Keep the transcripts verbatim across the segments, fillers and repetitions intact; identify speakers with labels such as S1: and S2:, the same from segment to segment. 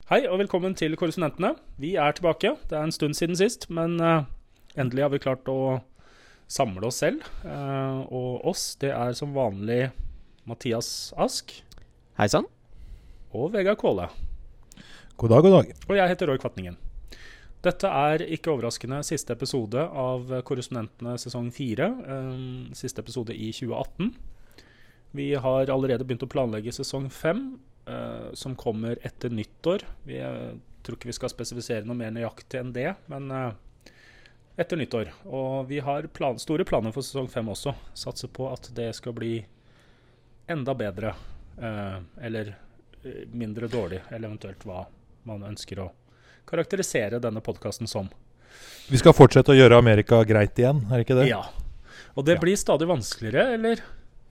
S1: Hei og velkommen til Korrespondentene. Vi er tilbake. Det er en stund siden sist, men uh, endelig har vi klart å samle oss selv. Uh, og oss, det er som vanlig Mathias Ask.
S2: Hei sann.
S1: Og Vegard Kåle.
S3: God dag, god dag.
S1: Og jeg heter Roy Kvartningen. Dette er ikke overraskende siste episode av Korrespondentene sesong fire. Um, siste episode i tjue atten. Vi har allerede begynt å planlegge sesong fem. Uh, som kommer etter nyttår. Vi uh, tror ikke vi skal spesifisere noe mer nøyaktig enn det, men uh, etter nyttår. Og vi har plan store planer for sesong fem også. Satser på at det skal bli enda bedre, uh, eller uh, mindre dårlig, eller eventuelt hva man ønsker å karakterisere denne podcasten som.
S3: Vi skal fortsette å gjøre Amerika greit igjen, er det ikke det?
S1: Ja, og det
S3: ja.
S1: blir stadig vanskeligere, eller?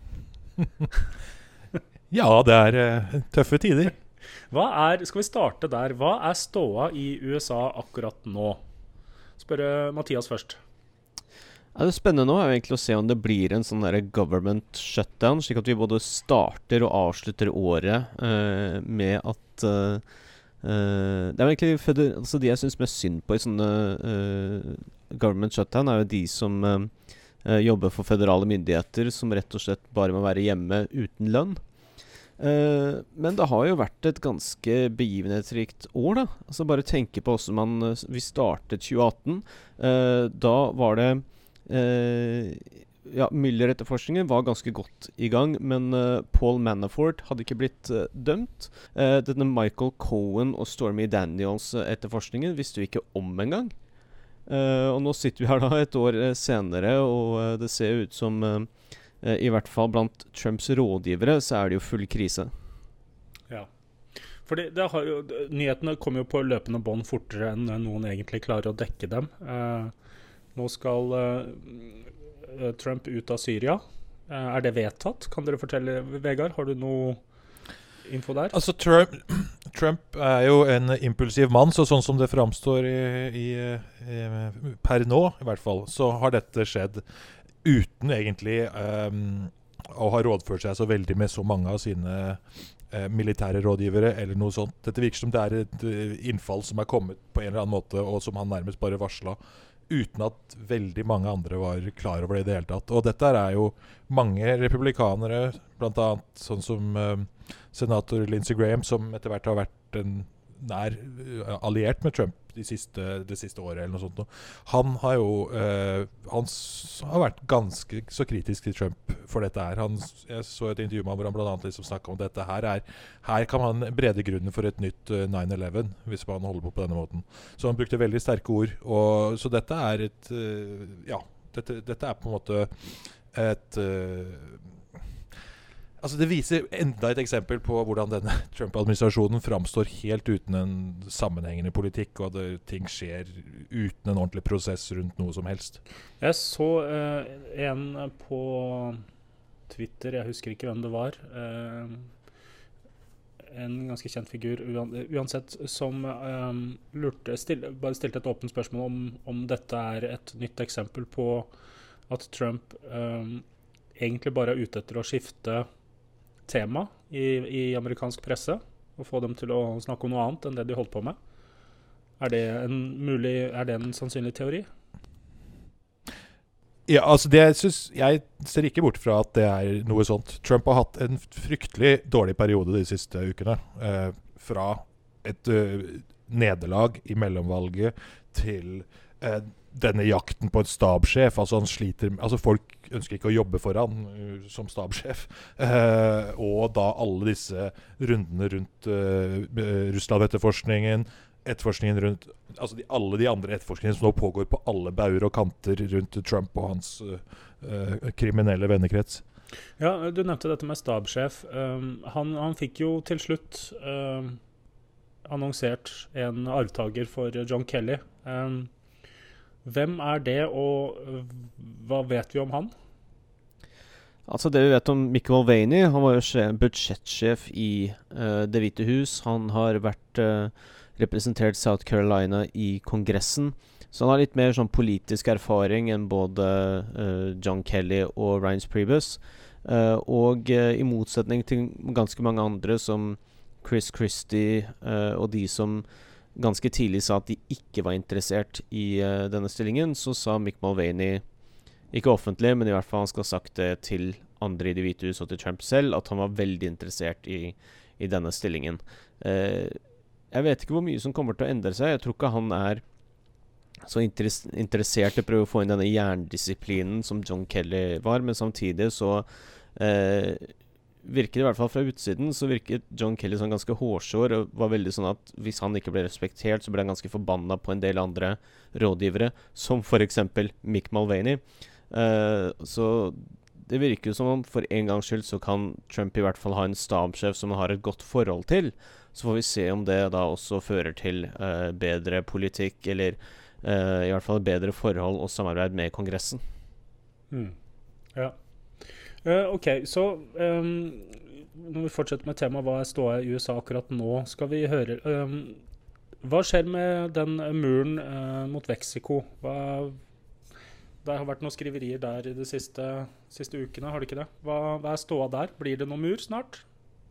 S3: Ja, det er uh, tøffe tider.
S1: Hva er, skal vi starte der? Hva er ståa i U S A akkurat nå? Spør Mathias først.
S2: Ja, det spennende nå er jo egentlig å se om det blir en sånn der government shutdown, slik at vi både starter og avslutter året uh, med at uh, uh, det er egentlig føder, altså de jeg synes mest synd på i sånne uh, government shutdown er jo de som uh, uh, jobber for føderale myndigheter, som rett og slett bare må være hjemme uten lønn. Uh, men det har jo vært et ganske begivenhetsrikt år da. Altså bare tenke på hvordan man, uh, vi startet tjue atten. Uh, da var det uh, ja, Mueller-etterforskningen var ganske godt i gang, men uh, Paul Manafort hadde ikke blitt uh, dømt. Uh, denne Michael Cohen og Stormy Daniels-etterforskningen visste vi ikke om en gang. Uh, og nå sitter vi her da et år uh, senere, og uh, det ser ut som uh, Uh, i hvert fall blant Trumps rådgivere så er det jo full krise.
S1: Ja, fordi det har jo, nyhetene kommer jo på løpende bånd fortere enn noen egentlig klarer å dekke dem. Uh, nå skal uh, Trump ut av Syria. Uh, er det vedtatt? Kan dere fortelle, Vegard? Har du noe info der?
S3: Altså, Trump, Trump er jo en impulsiv mann, så sånn som det framstår i, i, i, per nå i hvert fall, så har dette skjedd uten egentlig um, å ha rådført seg så veldig med så mange av sine uh, militære rådgivere eller noe sånt. Dette virker som det er et uh, innfall som er kommet på en eller annen måte, og som han nærmest bare varslet, uten at veldig mange andre var klar over det i det hele tatt. Og dette er jo mange republikanere, blant annet sånn som uh, senator Lindsey Graham, som etter hvert har vært en nær uh, alliert med Trump de siste, det siste året eller noe sånt. Han har jo uh, han har vært ganske så kritisk til Trump for dette her. Han, jeg så et intervju med ham hvor han blant annet liksom snakket om dette her er, her kan man brede grunnen for et nytt uh, nine eleven hvis man holder på på denne måten. Så han brukte veldig sterke ord, og så dette er et uh, ja, dette, dette er på en måte et uh, altså det viser enda et eksempel på hvordan denne Trump-administrasjonen framstår helt uten en sammenhengende politikk, og at ting skjer uten en ordentlig prosess rundt noe som helst.
S1: Jeg så uh, en på Twitter, jeg husker ikke hvem det var, uh, en ganske kjent figur uansett, som um, lurte, still, bare stilte et åpent spørsmål om, om dette er et nytt eksempel på at Trump um, egentlig bare er ute etter å skifte tema i, i amerikansk presse og få dem til å snakke om noe annet enn det de holdt på med. Er det en mulig, er det en sannsynlig teori?
S3: Ja, altså det synes, jeg ser ikke bort fra at det er noe sånt. Trump har hatt en fryktelig dårlig periode de siste ukene. Eh, fra et uh, nederlag i mellomvalget til eh, denne jakten på en stabssjef. Altså han sliter, altså folk ønsker ikke å jobbe for han uh, som stabssjef. Uh, og da alle disse rundene rundt uh, Russland-etterforskningen, etterforskningen rundt, altså de, alle de andre etterforskningene som nå pågår på alle bauger og kanter rundt Trump og hans uh, uh, kriminelle vennekrets.
S1: Ja, du nevnte dette med stabssjef. Um, han, han fikk jo til slutt um, annonsert en arvtager for John Kelly. Um, Hvem er det, og hva vet vi om han?
S2: Altså det vi vet om Mick Mulvaney, han var jo budsjettsjef i uh, Det hvite hus. Han har vært uh, representert South Carolina i kongressen. Så han har litt mer sånn politisk erfaring enn både uh, John Kelly og Reince Priebus. Uh, og uh, i motsetning til ganske mange andre som Chris Christie uh, og de som ganske tidlig sa at de ikke var interessert i uh, denne stillingen, så sa Mick Mulvaney, ikke offentlig, men i hvert fall han skal ha sagt det til andre i Det hvite hus og til Trump selv, at han var veldig interessert i, i denne stillingen. Uh, jeg vet ikke hvor mye som kommer til å endre seg. Jeg tror ikke han er så interess interessert i å prøve å få inn denne jerndisiplinen som John Kelly var, men samtidig så uh, virker det i hvert fall fra utsiden, så virket John Kelly sånn ganske hårsår, og var veldig sånn at hvis han ikke ble respektert, så ble han ganske forbannet på en del andre rådgivere, som for eksempel Mick Mulvaney. Uh, så det virker jo som om for en gangs skyld så kan Trump i hvert fall ha en stabssjef som han har et godt forhold til. Så får vi se om det da også fører til uh, bedre politikk, eller uh, i hvert fall bedre forhold og samarbeid med Kongressen.
S1: Mm. Ja. Uh, ok, så um, når vi fortsetter med temaet hva er ståa i U S A akkurat nå, skal vi høre um, hva skjer med den muren uh, mot Mexico? Hva, det har vært noen skriverier der i de siste, siste ukene, har det ikke det? Hva, hva er ståa der? Blir det noen mur snart?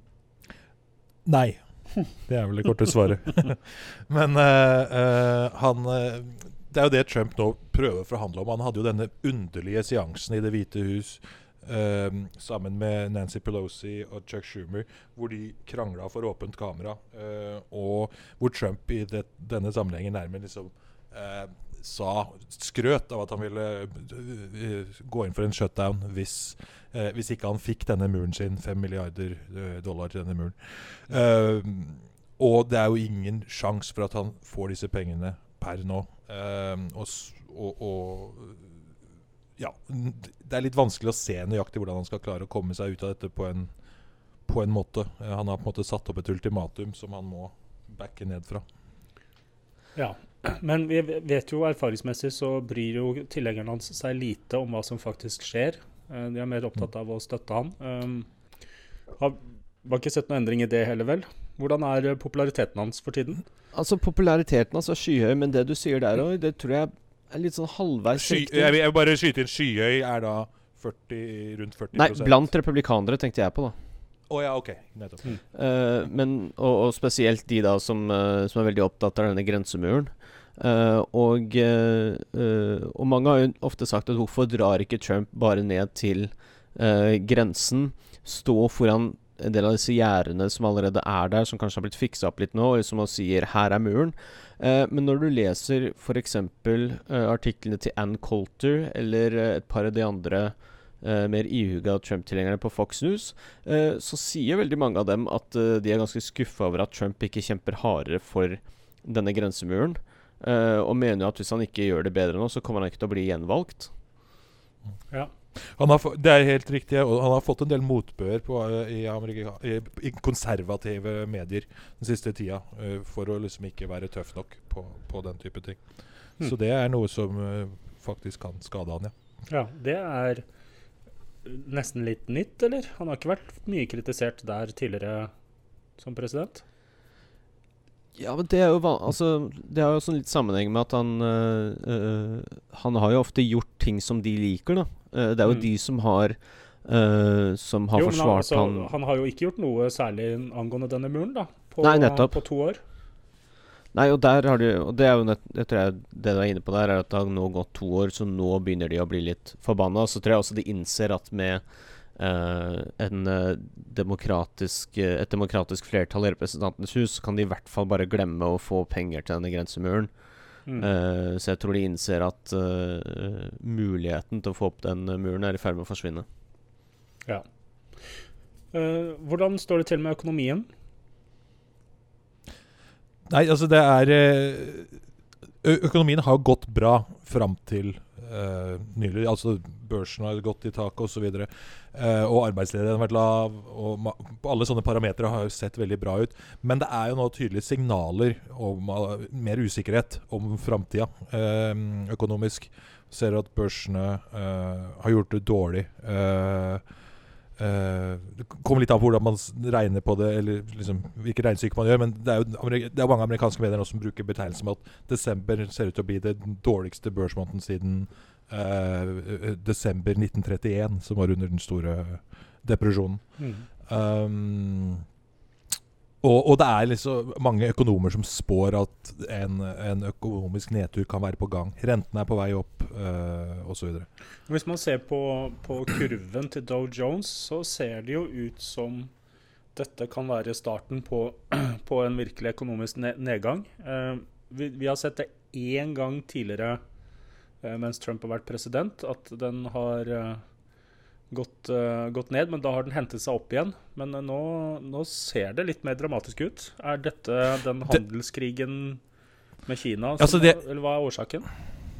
S3: Nei, det er vel det korte svaret. Men uh, uh, han uh, det er jo det Trump nå prøver å forhandle om. Han hadde jo denne underlige seansen i Det hvite hus Uh, sammen med Nancy Pelosi og Chuck Schumer, hvor de kranglet for åpent kamera, uh, og hvor Trump i det, denne sammenhengen nærmere liksom uh, sa, skrøt av at han ville uh, gå inn for en shutdown hvis, uh, hvis ikke han fikk denne muren sin, fem milliarder dollar til denne muren. Uh, og det er jo ingen sjans for at han får disse pengene per nå. Uh, og, og, og ja, det er litt vanskelig å se nøyaktig hvordan han skal klare å komme seg ut av dette på en, på en måte. Han har på en måte satt opp et ultimatum som han må backe ned fra.
S1: Ja, men vi vet jo erfaringsmessig så bryr jo tilhengerne hans seg lite om hva som faktisk skjer. De er mer opptatt av å støtte han. Um, har, har ikke sett noen endring i det heller vel? Hvordan er populariteten hans for tiden?
S2: Altså, populariteten hans er skyhøy, men det du sier der også, det tror jeg er litt sånn halvveis
S3: Sky,
S2: riktig.
S3: Jeg vil, jeg vil bare skyte inn skyhøy er da førti, rundt førti prosent.
S2: Nei, blant republikanere tenkte jeg på da.
S3: Åh oh, ja, ok. Nettopp.
S2: Mm. Uh, men, og, og spesielt de da som, uh, som er veldig opptatt av denne grensemuren. Uh, og, uh, uh, og mange har jo ofte sagt at hvorfor drar ikke Trump bare ned til uh, grensen, stå foran en del av disse gjerdene som allerede er der, som kanskje har blitt fikset opp litt nå, og som sier, her er muren. Uh, men når du leser for eksempel uh, artiklene til Ann Coulter, eller uh, et par av de andre uh, mer ihuga Trump-tilhengerne på Fox News, uh, så sier veldig mange av dem at uh, de er ganske skuffet over at Trump ikke kjemper hardere for denne grensemuren, uh, og mener at hvis han ikke gjør det bedre nå, så kommer han ikke til å bli gjenvalgt.
S1: Ja.
S3: Han har, det er helt riktig, og han har fått en del motbør på, i, Amerika, i, i konservative medier den siste tida, uh, for å liksom ikke være tøff nok på, på den type ting. Mm. Så det er noe som uh, faktisk kan skade han, ja.
S1: Ja, det er nesten litt nytt, eller? Han har ikke vært mye kritisert der tidligere som president?
S2: Ja, men det er jo van- altså, det har jo sånn litt sammenheng med at han øh, øh, han har jo ofte gjort ting som de liker, da. Uh, det er jo mm. de som har uh, som har
S1: jo,
S2: forsvart
S1: han, altså,
S2: han.
S1: Han har jo ikke gjort noe særlig angående denne muren, da. På,
S2: Nei, nettopp.
S1: På to år.
S2: Nei, og der har de, og det er jo nett, jeg tror jeg, det du er inne på der, er at det har nå gått to år, så nå begynner de å bli litt forbanna. Så tror jeg også de innser at med Uh, en, uh, demokratisk, uh, et demokratisk flertall i representantenes hus, så kan de i hvert fall bare glemme å få penger til denne grensemuren. Mm. Uh, så jeg tror de innser at uh, muligheten til å få opp den uh, muren er i ferd med å forsvinne.
S1: Ja. Uh, hvordan står det til med økonomien?
S3: Nei, altså det er ø Økonomien har gått bra fram til Uh, nylig, altså børsen har gått i taket og så videre, uh, og arbeidsledigheten har vært lav, og alle sånne parametre har jo sett veldig bra ut, men det er jo nå tydelige signaler om uh, mer usikkerhet om fremtiden uh, økonomisk. Ser at børsene uh, har gjort det dårlig. Uh, Uh, det kommer litt av hvordan man regner på det, eller liksom, hvilke regnestykker man gjør, men det er jo det er mange amerikanske medier også som bruker betegnelsen med at desember ser ut til å bli det dårligste børsmåneden siden uh, desember nitten trettien, som var under den store depresjonen. Mm. Um, Og, og det er liksom mange økonomer som spår at en, en økonomisk nedtur kan være på gang. Renten er på vei opp, uh, og så videre.
S1: Hvis man ser på, på kurven til Dow Jones, så ser det jo ut som dette kan være starten på, på en virkelig økonomisk nedgang. Uh, vi, vi har sett det én gang tidligere uh, mens Trump har vært president, at den har uh, gått, uh, gått ned, men da har den hentet seg opp igjen. Men uh, nå, nå ser det litt mer dramatisk ut. Er dette den handelskrigen med Kina, som,
S3: altså det,
S1: eller hva er årsaken?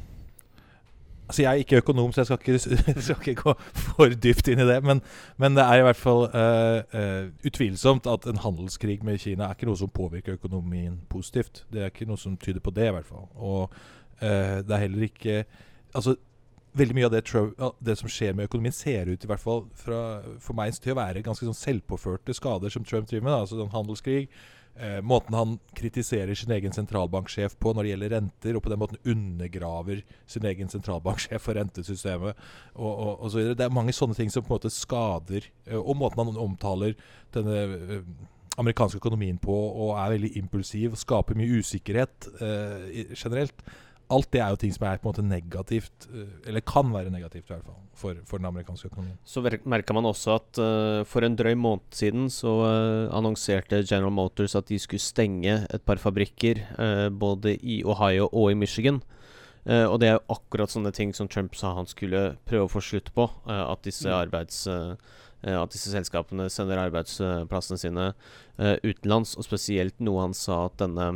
S3: Altså jeg er ikke økonom, så jeg skal ikke, skal ikke gå for dypt inn i det, men, men det er i hvert fall uh, uh, utvilsomt at en handelskrig med Kina er ikke noe som påvirker økonomien positivt. Det er ikke noe som tyder på det i hvert fall. Og uh, det er heller ikke, altså veldig mye av det, det som skjer med økonomien ser ut i hvert fall fra, for meg til å være ganske sånn selvpåførte skader som Trump driver med, da. Altså en handelskrig, eh, måten han kritiserer sin egen sentralbanksjef på når det gjelder renter, og på den måten undergraver sin egen sentralbanksjef for rentesystemet, og, og, og så videre. Det er mange sånne ting som på en måte skader, eh, og måten han omtaler denne eh, amerikanske økonomien på, og er veldig impulsiv, og skaper mye usikkerhet eh, generelt. Alt det er jo ting som er på en måte negativt, eller kan være negativt i hvert fall, for, for den amerikanske økonomien.
S2: Så merker man også at uh, for en drøy måned siden så uh, annonserte General Motors at de skulle stenge et par fabrikker, uh, både i Ohio og i Michigan. Uh, og det er jo akkurat sånne ting som Trump sa han skulle prøve å få slutt på, uh, at disse arbeids... Uh, at disse selskapene sender arbeidsplassene sine uh, utenlands, og spesielt noe han sa at denne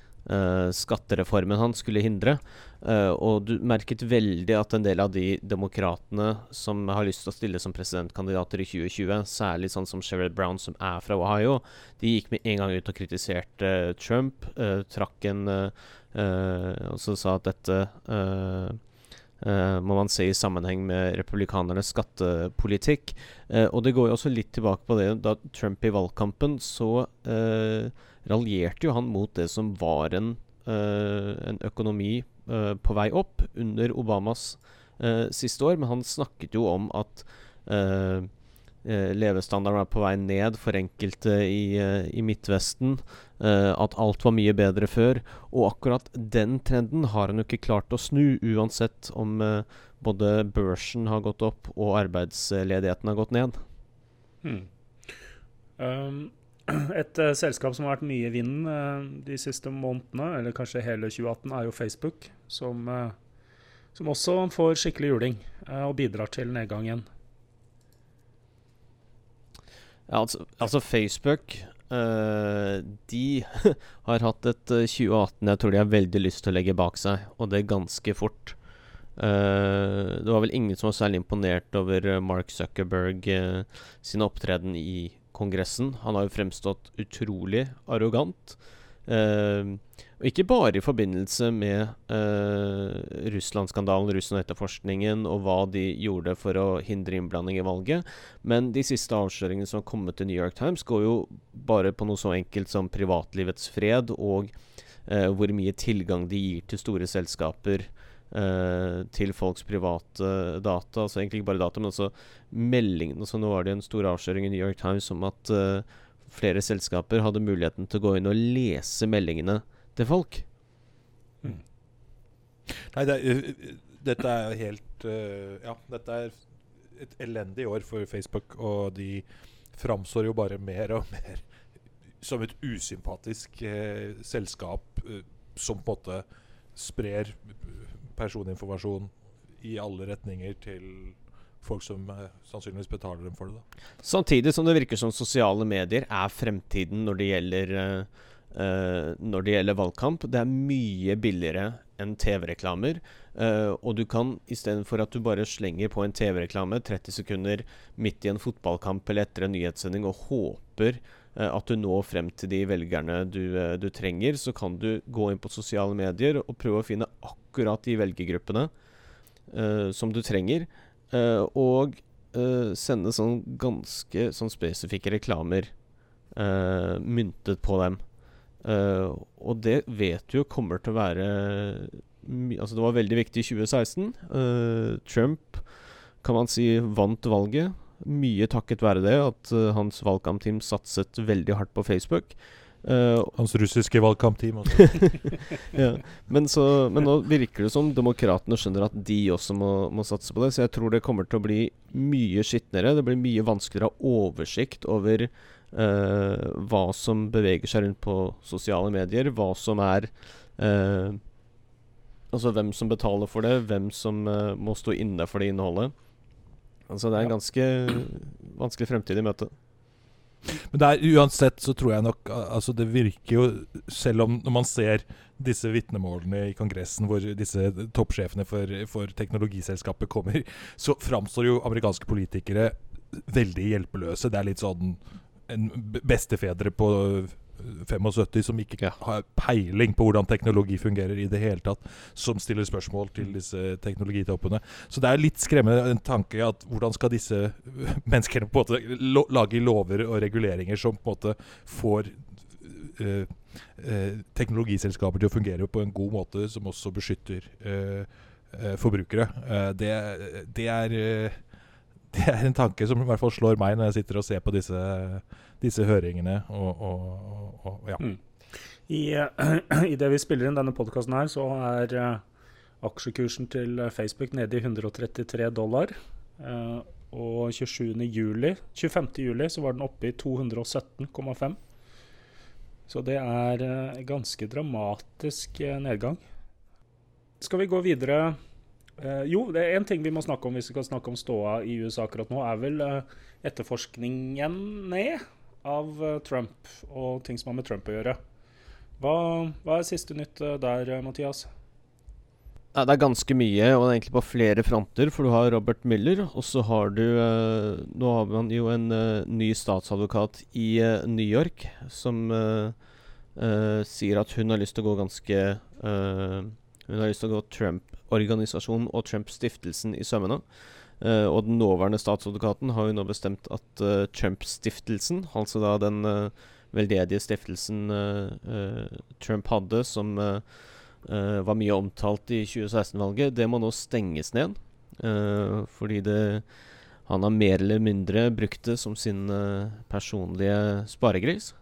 S2: Uh, skattereformen han skulle hindre, uh, og du merket veldig at en del av de demokratene som har lyst til å stille som presidentkandidater i tjue tjue, særlig sånn som Sherrod Brown som er fra Ohio, de gikk med en gang ut og kritiserte uh, Trump, uh, trakk en uh, uh, og så sa at dette uh, Uh, må man se i sammenheng med republikanernes skattepolitikk. Uh, og det går jo også litt tilbake på det. Da Trump i valgkampen, så uh, raljerte jo han mot det som var en, uh, en økonomi uh, på vei opp under Obamas uh, siste år. Men han snakket jo om at uh, uh, levestandarden var på vei ned for enkelte i, uh, i Midtvesten. Uh, at alt var mye bedre før, og akkurat den trenden har han jo ikke klart å snu, uansett om uh, både børsen har gått opp og arbeidsledigheten har gått ned.
S1: Hmm. Um, et uh, selskap som har vært mye i vinden uh, de siste månedene, eller kanskje hele tjue atten, er jo Facebook, som, uh, som også får skikkelig juling uh, og bidrar til nedgang igjen.
S2: Ja, altså, altså Facebook... Uh, de har hatt et uh, tjue atten jeg tror de har veldig lyst til å legge bak seg, og det er ganske fort. Uh, det var vel ingen som var særlig imponert over uh, Mark Zuckerberg uh, sin opptreden i Kongressen. Han har jo fremstått utrolig arrogant. Uh, og ikke bare i forbindelse med uh, Russland-skandalen, Russland-etterforskningen og hva de gjorde for å hindre innblanding i valget, men de siste avsløringene som har kommet til New York Times går jo bare på noe så enkelt som privatlivets fred og uh, hvor mye tilgang de gir til store selskaper uh, til folks private data, altså egentlig ikke bare data, men også meldingene. Så nå var det en stor avsløring i New York Times om at uh, flere selskaper hadde muligheten til å gå inn og lese meldingene til folk.
S3: Mm. Nei, det er, dette er helt uh, ja, dette er et elendig år for Facebook, og de framstår jo bare mer og mer som et usympatisk uh, selskap uh, som på en måte sprer personinformasjon i alle retninger til folk som uh, sannsynligvis betaler dem for det da.
S2: Samtidig som det virker som sosiale medier er fremtiden når det gjelder uh, Uh, når det gjelder valgkamp. Det er mye billigere enn T V-reklamer, uh, og du kan, i stedet for at du bare slenger på en T V-reklame tretti sekunder midt i en fotballkamp eller etter en nyhetssending og håper uh, at du når frem til de velgerne du, uh, du trenger, så kan du gå inn på sosiale medier og prøve å finne akkurat de velgergruppene uh, som du trenger, uh, og uh, sende sånn ganske sånn spesifikke reklamer uh, myntet på dem. Uh, og det vet du jo kommer til å være altså det var veldig viktig i tjue seksten. uh, Trump kan man si vant valget, mye takket være det, at uh, hans valgkampteam satset veldig hardt på Facebook. Uh,
S3: Hans russiske valgkampteam også.
S2: ja. men, så, men nå virker det som demokratene skjønner at de også må, må satse på det, så jeg tror det kommer til å bli mye skittnere. Det blir mye vanskeligere å ha oversikt over uh, hva som beveger seg rundt på sosiale medier, hva som er uh, altså hvem som betaler for det, hvem som uh, må stå inne for det innholdet. Altså det er en ganske vanskelig fremtid i møte.
S3: Men det er, uansett så tror jeg nok, altså det virker jo, selv om når man ser disse vitnemålene i kongressen hvor disse toppsjefene for, for teknologiselskapet kommer, så framstår jo amerikanske politikere veldig hjelpeløse. Det er litt sånn en bestefedre på syttifem som ikke
S2: ja.
S3: har peiling på hvordan teknologi fungerer i det hele tatt, som stiller spørsmål til disse teknologitoppene. Så det er litt skremmende en tanke at hvordan skal disse menneskene på en måte lo- lage lover og reguleringer som på en måte får uh, uh, teknologiselskaper til å fungere på en god måte, som også beskytter uh, uh, forbrukere. Uh, det, det er uh, det er en tanke som i hvert fall slår meg når jeg sitter og ser på disse, disse høringene. Og, og, og, ja.
S1: Mm. I, uh, I det vi spiller inn denne podcasten her, så er uh, aksjekursen til Facebook nede i one hundred thirty-three dollar. Uh, og tjuesjuende juli, tjuefemte juli så var den oppe i two hundred seventeen komma five. Så det er uh, ganske dramatisk uh, nedgang. Skal vi gå videre? Uh, jo, det er en ting vi må snakke om hvis vi skal snakke om ståa i U S A akkurat nå, er vel uh, etterforskningen ned av uh, Trump og ting som har med Trump å gjøre. Hva, hva er siste nytt uh, der, uh, Mathias?
S2: Ja, det er ganske mye, og det er egentlig på flere fronter, for du har Robert Mueller, og så har du, uh, nå har man jo en uh, ny statsadvokat i uh, New York, som uh, uh, sier at hun har lyst til å gå ganske, uh, hun har lyst til å gå Trump-organisasjonen og Trump-stiftelsen i sømmene. Uh, og den nåværende statsadvokaten har jo nå bestemt at uh, Trump-stiftelsen, altså da den uh, veldedige stiftelsen uh, uh, Trump hadde, som uh, uh, var mye omtalt i tjue seksten-valget, det må nå stenges ned. Uh, fordi det, han har mer eller mindre brukt det som sin uh, personlige sparegris.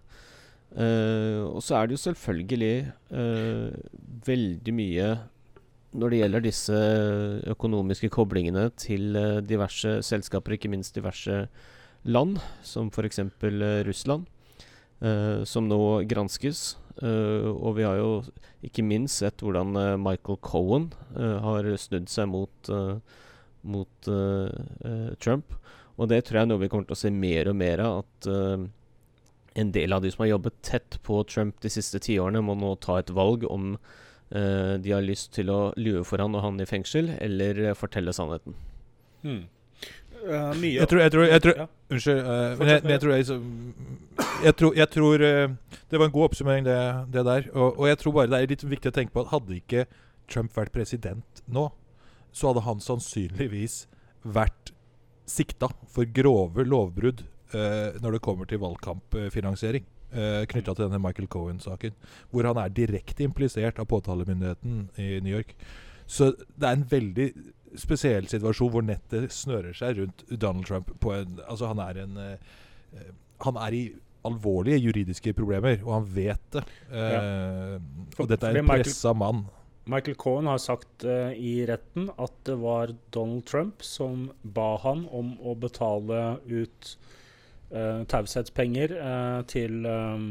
S2: Uh, og så er det jo selvfølgelig uh, veldig mye når det gjelder disse økonomiske koblingene til uh, diverse selskaper, ikke minst diverse land, som for eksempel uh, Russland, uh, som nå granskes. Uh, og vi har jo ikke minst sett hvordan uh, Michael Cohen uh, har snudd seg mot, uh, mot uh, uh, Trump. Og det tror jeg er noe vi kommer til å se mer og mer av, at uh, en del av de som har jobbet tett på Trump de siste tiårene, må nå ta et valg om uh, de har lyst til å lue for han og han i fengsel, eller uh, fortelle sannheten.
S1: Hmm. Uh, mye.
S3: Jeg tror, jeg tror, jeg tror
S1: Ja.
S3: Unnskyld, uh, men, jeg, men jeg tror jeg, så, jeg tror, jeg tror uh, det var en god oppsummering det, det der, og, og jeg tror bare det er litt viktig å tenke på at hadde ikke Trump vært president nå, så hadde han sannsynligvis vært sikta for grove lovbrudd uh, når det kommer til valgkampfinansiering, uh, knyttet til denne Michael Cohen-saken, hvor han er direkte implisert av påtalemyndigheten i New York. Så det er en veldig spesiell situasjon hvor nettet snører seg rundt Donald Trump på en, altså han er en uh, han er i alvorlige juridiske problemer, og han vet det. Uh,
S1: Ja. For-
S3: og dette er
S1: fordi
S3: en
S1: Michael-
S3: pressa mann.
S1: Michael Cohen har sagt uh, i retten at det var Donald Trump som ba han om å betale ut uh, taushetspenger uh, til um,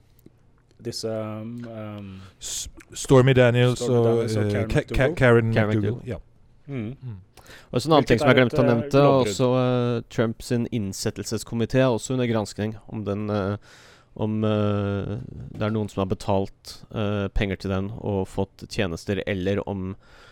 S1: disse um,
S3: S- Stormy Daniels
S1: Stormy
S3: og,
S1: Daniels og
S3: uh,
S1: Karen
S3: Ka- Ka-
S1: McDougal.
S3: Karen
S2: Karen
S3: McDougal.
S2: McDougal.
S3: Ja.
S1: mm.
S3: Mm.
S2: Og så en annen
S1: Hvilket
S2: ting som jeg
S1: er
S2: glemte å
S1: et, eh,
S2: nevne,
S1: lovbrudd.
S2: også uh, Trump sin innsettelseskomité er også under granskning, om den uh, om uh, det er noen som har betalt uh, penger til den og fått tjenester, eller om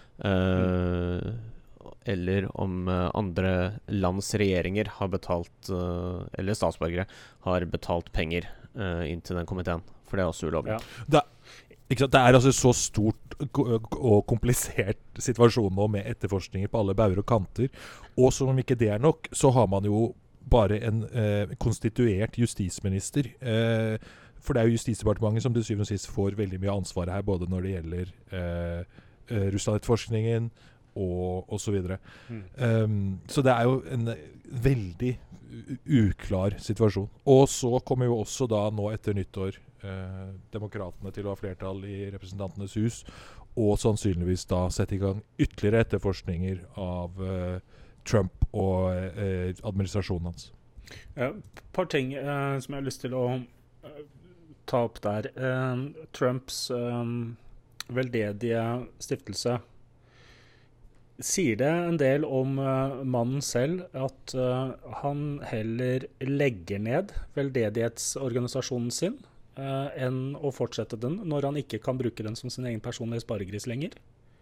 S2: uh, eller om uh, andre lands regjeringer har betalt uh, eller statsborgere har betalt penger uh, inn til den komiteen, for det er også ulovlig.
S1: Ja.
S3: Ikke sant? Det er altså så stort ko- og komplisert situasjon nå med etterforskninger på alle bauger og kanter. Og som om ikke det er nok, så har man jo bare en eh, konstituert justisminister. Eh, for det er jo Justisdepartementet som til syvende og sist får veldig mye ansvar her, både når det gjelder eh, eh, Russland-etterforskningen og, og så videre.
S1: Mm.
S3: Um, så det er jo en veldig u- uklar situasjon. Og så kommer jo også da nå etter nyttår eh, demokratene til å ha flertall i representantenes hus, og sannsynligvis da sette i gang ytterligere etterforskninger av eh, Trump og eh, administrasjonen hans.
S1: Et par ting eh, som jeg har lyst til å eh, ta opp der. Eh, Trumps eh, veldedige stiftelse. Sier det en del om uh, mannen selv at uh, han heller legger ned veldedighetsorganisasjonen sin uh, enn å fortsette den når han ikke kan bruke den som sin egen personlige sparegris lenger?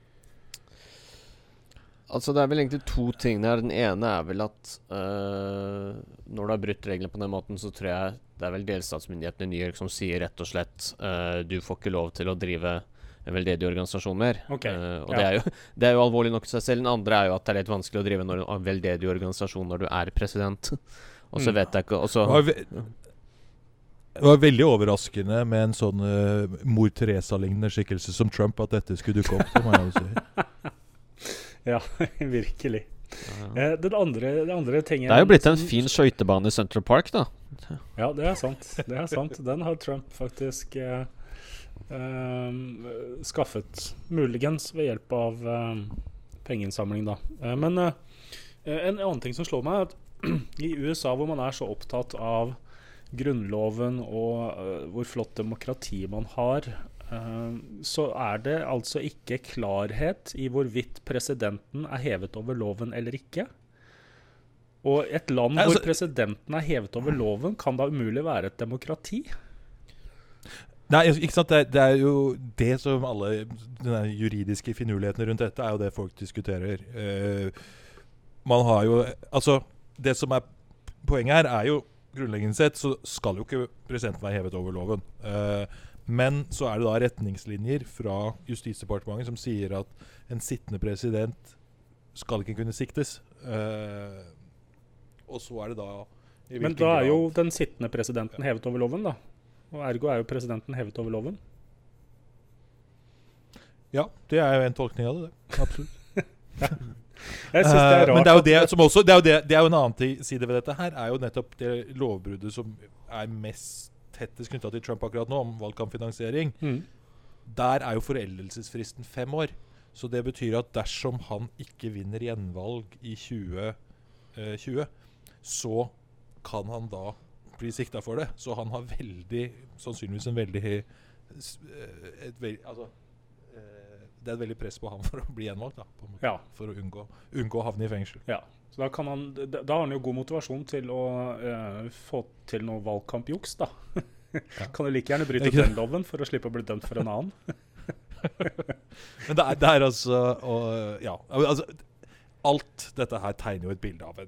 S2: Altså det er vel egentlig to ting der. Den ene er vel at uh, når du har brutt reglene på den måten, så tror jeg det er vel delstatsmyndighetene i New York som sier rett og slett uh, du får ikke lov til å drive en veldedig organisasjon mer.
S1: Okay.
S2: Uh, og
S1: ja.
S2: det, er jo, det er jo alvorlig nok til seg selv. Den andre er jo at det er litt vanskelig å drive når, en veldedig organisasjon når du er president. Og så
S1: Mm.
S2: vet jeg ikke også,
S3: Det var, ve det var veldig overraskende med en sånn uh, mor Teresa-lignende skikkelse som Trump at dette skulle dukke opp. Det må jeg jo si.
S1: Ja, virkelig.
S2: ja.
S1: Eh, den andre, den andre tingen
S2: Det er jo blitt en
S1: som-
S2: fin skøytebane i Central Park da.
S1: Ja, det er sant. Det er sant. Den har Trump faktisk eh, eh, skaffet, muligens ved hjelp av eh, pengeinnsamling, da. Eh, men eh, en annen ting som slår meg, er at i U S A, hvor man er så opptatt av grunnloven og eh, hvor flott demokrati man har, eh, så er det altså ikke klarhet i hvorvidt presidenten er hevet over loven eller ikke. Og et land
S3: Nei, altså-
S1: hvor presidenten er hevet over loven, kan da umulig være et demokrati?
S3: Nei, ikke sant? Det, er- det er jo det som alle de juridiske finurlighetene rundt dette er jo det folk diskuterer. Eh, man har jo Altså, det som er poenget her, er jo grunnleggende sett så skal jo ikke presidenten være hevet over loven. Eh, men så er det da retningslinjer fra Justisdepartementet som sier at en sittende president skal ikke kunne siktes. Eh, og så er det da i
S1: Men
S3: hvilken
S1: da er jo
S3: grad-
S1: den sittende presidenten hevet over loven, da. Og ergo er jo presidenten hevet over loven.
S3: Ja, det er jo en tolkning av det, det. Absolutt.
S1: Jeg synes det er
S3: Eh,
S1: rart.
S3: Men det er jo
S1: at-
S3: det som også Det er jo, det, det er jo en annen ti- side ved dette her, er jo nettopp det lovbruddet som er mest tettest knytta til Trump akkurat nå, om valgkampfinansiering.
S1: Mm.
S3: Der er jo foreldelsesfristen fem år. Så det betyr at dersom han ikke vinner gjenvalg i tjue tjue, så kan han da bli sikta for det. Så han har veldig, sannsynligvis en veldig s- eh, et veld, altså, eh, Det er et veldig press på ham for å bli gjenvalgt, da, på en måte,
S1: Ja.
S3: for å unngå, unngå å havne i fengsel.
S1: Ja. Så da, kan han, da, da har han jo god motivasjon til å eh, få til noe valgkampjuks, da. Kan jo like gjerne bryte
S3: Ikke
S1: den loven for å slippe å bli dømt for en annen.
S3: Men det er, det er altså og, Ja, altså alt dette her tegner jo et bilde av en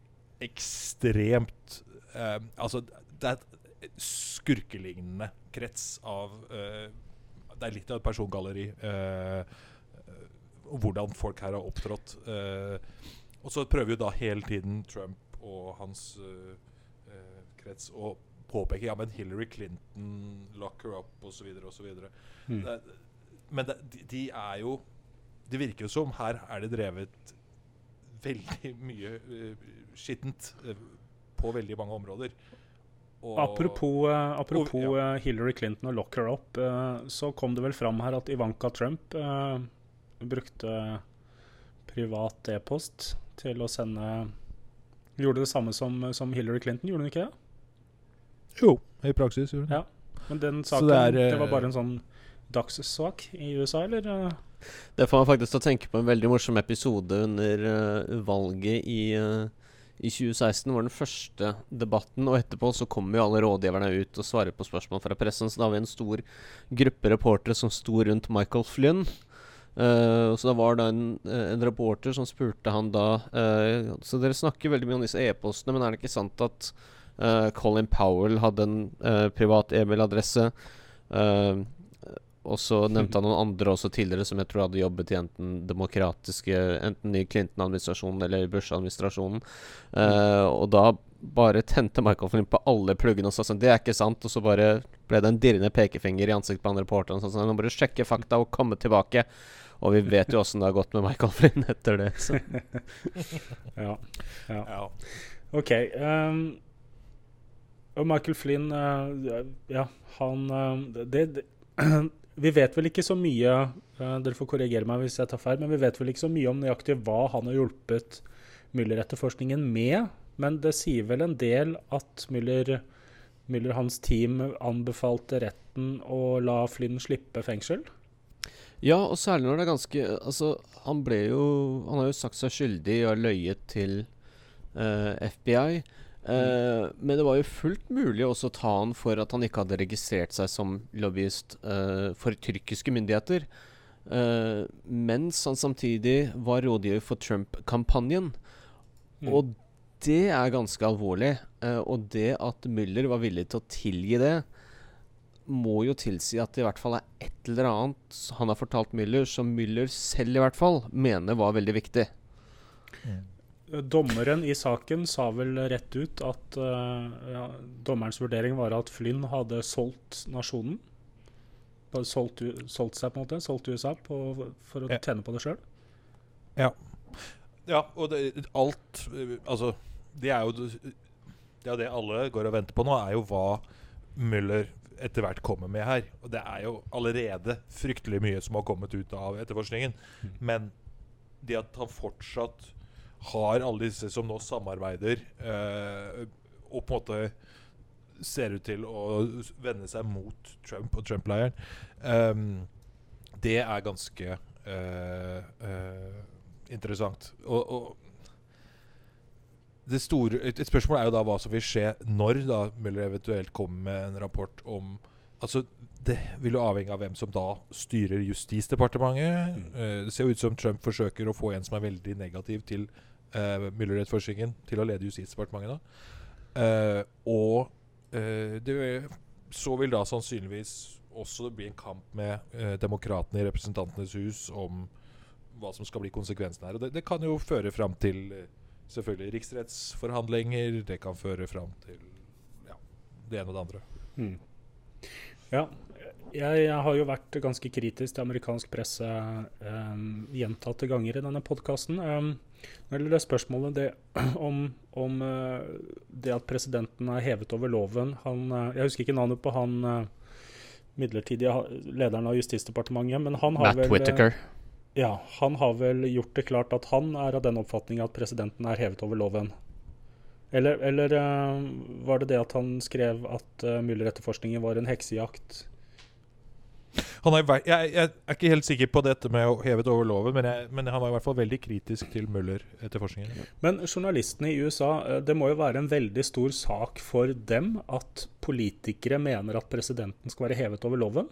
S3: ekstremt eh, Altså, det er et skurkelignende krets av eh, Det er litt av et persongalleri. Eh, og hvordan folk her har opptrådt. Eh, og så prøver jo da hele tiden Trump og hans eh, eh, krets å påpeke ja, men Hillary Clinton, lock her up, osv., osv.
S1: Mm.
S3: Det- Men det, de, de er jo Det virker jo som her er det drevet veldig mye uh, skittent uh, på veldig mange områder. Og,
S1: Apropos, eh, apropos
S3: og-
S1: eh, Hillary Clinton og lock her up, eh, så kom det vel fram her at Ivanka Trump eh, brukte privat e-post til å sende Gjorde det samme som, som Hillary Clinton, gjorde hun ikke det?
S3: Jo, i praksis gjorde
S1: Ja. Men den
S3: Så
S1: saken,
S3: det
S1: det,
S3: er,
S1: var
S3: eh,
S1: bare en sånn dagssak i U S A, eller? eh?
S2: Det får meg faktisk til å tenke på en veldig morsom episode under eh, valget i, eh, i tjue seksten. Var den første debatten, og etterpå så kommer jo alle rådgiverne ut og svarer på spørsmål fra pressen. Så da har vi en stor gruppe reportere som sto rundt Michael Flynn. Eh, og så da var det en, eh, en reporter som spurte han da eh, Så dere snakker veldig mye om disse e-postene, men er det ikke sant at eh, Colin Powell hadde en eh, privat e-mailadresse? Eh, Og så nevnte han noen andre også tidligere som jeg tror hadde jobbet i enten demokratiske Enten i Clinton-administrasjonen eller Bush-administrasjonen. Uh, og da bare tente Michael Flynn på alle pluggene og sa sånn, det er ikke sant. Og så bare ble det en dirrende pekefinger i ansiktet på han reporteren. Sånn, sånn, han bare sjekke fakta og komme tilbake. Og vi vet jo hvordan det har gått med Michael Flynn etter det. Så.
S1: ja, ja.
S3: Ja.
S1: Ok. Um, og Michael Flynn, uh, ja, han uh, det, det, vi vet vel ikke så mye, uh, dere får korrigere meg hvis jeg tar feil, men vi vet vel ikke så mye om nøyaktig hva han har hjulpet Mueller-etterforskningen med, men det sier vel en del at Mueller, Mueller hans team anbefalte retten å la Flynn slippe fengsel?
S2: Ja, og særlig når det er ganske Altså, han ble jo Han har jo sagt seg skyldig og løyet til uh, F B I. Uh, mm. Men det var jo fullt mulig også å ta han for at han ikke hadde registrert seg som lobbyist uh, for tyrkiske myndigheter. Uh, mens han samtidig var rådgiver for Trump-kampanjen. Mm. Og det er ganske alvorlig. Uh, og det at Mueller var villig til å tilgi det, må jo tilsi at det i hvert fall er et eller annet han har fortalt Mueller, som Mueller selv i hvert fall mener var veldig viktig.
S1: Mm. Dommeren i saken sa vel rett ut at uh, ja, dommerens vurdering var at Flynn hadde solgt nasjonen. Bare solgt, solgt seg på en måte, solgt U S A på, for å ja. tjene på det selv.
S3: Ja. Ja, og det, alt, altså, det er jo det, er det alle går og venter på nå, er jo hva Mueller etter hvert kommer med her. Og det er jo allerede fryktelig mye som har kommet ut av etterforskningen. Mm. Men det at han fortsatt har alle disse som nå samarbeider eh, og på en måte ser ut til å vende seg mot Trump og Trump-leiren, um, det er ganske uh, uh, interessant. Og, og det store, et, et spørsmål er jo da hva som vil skje når da Mueller eventuelt kommer med en rapport om, altså det vil jo avhenge av hvem som da styrer Justisdepartementet. Mm. Uh, det ser jo ut som Trump forsøker å få en som er veldig negativ til uh, Mueller-etterforskningen til å lede Justisdepartementet da. Uh, og uh, det, så vil da sannsynligvis også bli en kamp med uh, demokratene i representantenes hus om hva som skal bli konsekvensen her. Og det, det kan jo føre frem til uh, selvfølgelig riksrettsforhandlinger, det kan føre frem til ja, det ene og det andre.
S1: Mm. Ja, jeg, jeg har jo vært ganske kritisk til amerikansk presse um, gjentatte ganger i denne podcasten. Um, når det gjelder spørsmålet det, om, om uh, det at presidenten er hevet over loven, han, uh, jeg husker ikke navnet på han uh, midlertidige lederen av Justisdepartementet, men han har
S2: Matt
S1: vel...
S2: Whitaker.
S1: Ja, han har vel gjort det klart at han er av den oppfatningen at presidenten er hevet over loven. Eller, eller uh, var det det at han skrev at uh, Mueller-etterforskningen var en heksejakt?
S3: Han er, jeg, jeg er ikke helt sikker på dette med å hevet over loven, men, jeg, men han var i hvert fall veldig kritisk til Mueller-etterforskningen.
S1: Men journalistene i U S A, det må jo være en veldig stor sak for dem at politikere mener at presidenten skal være hevet over loven?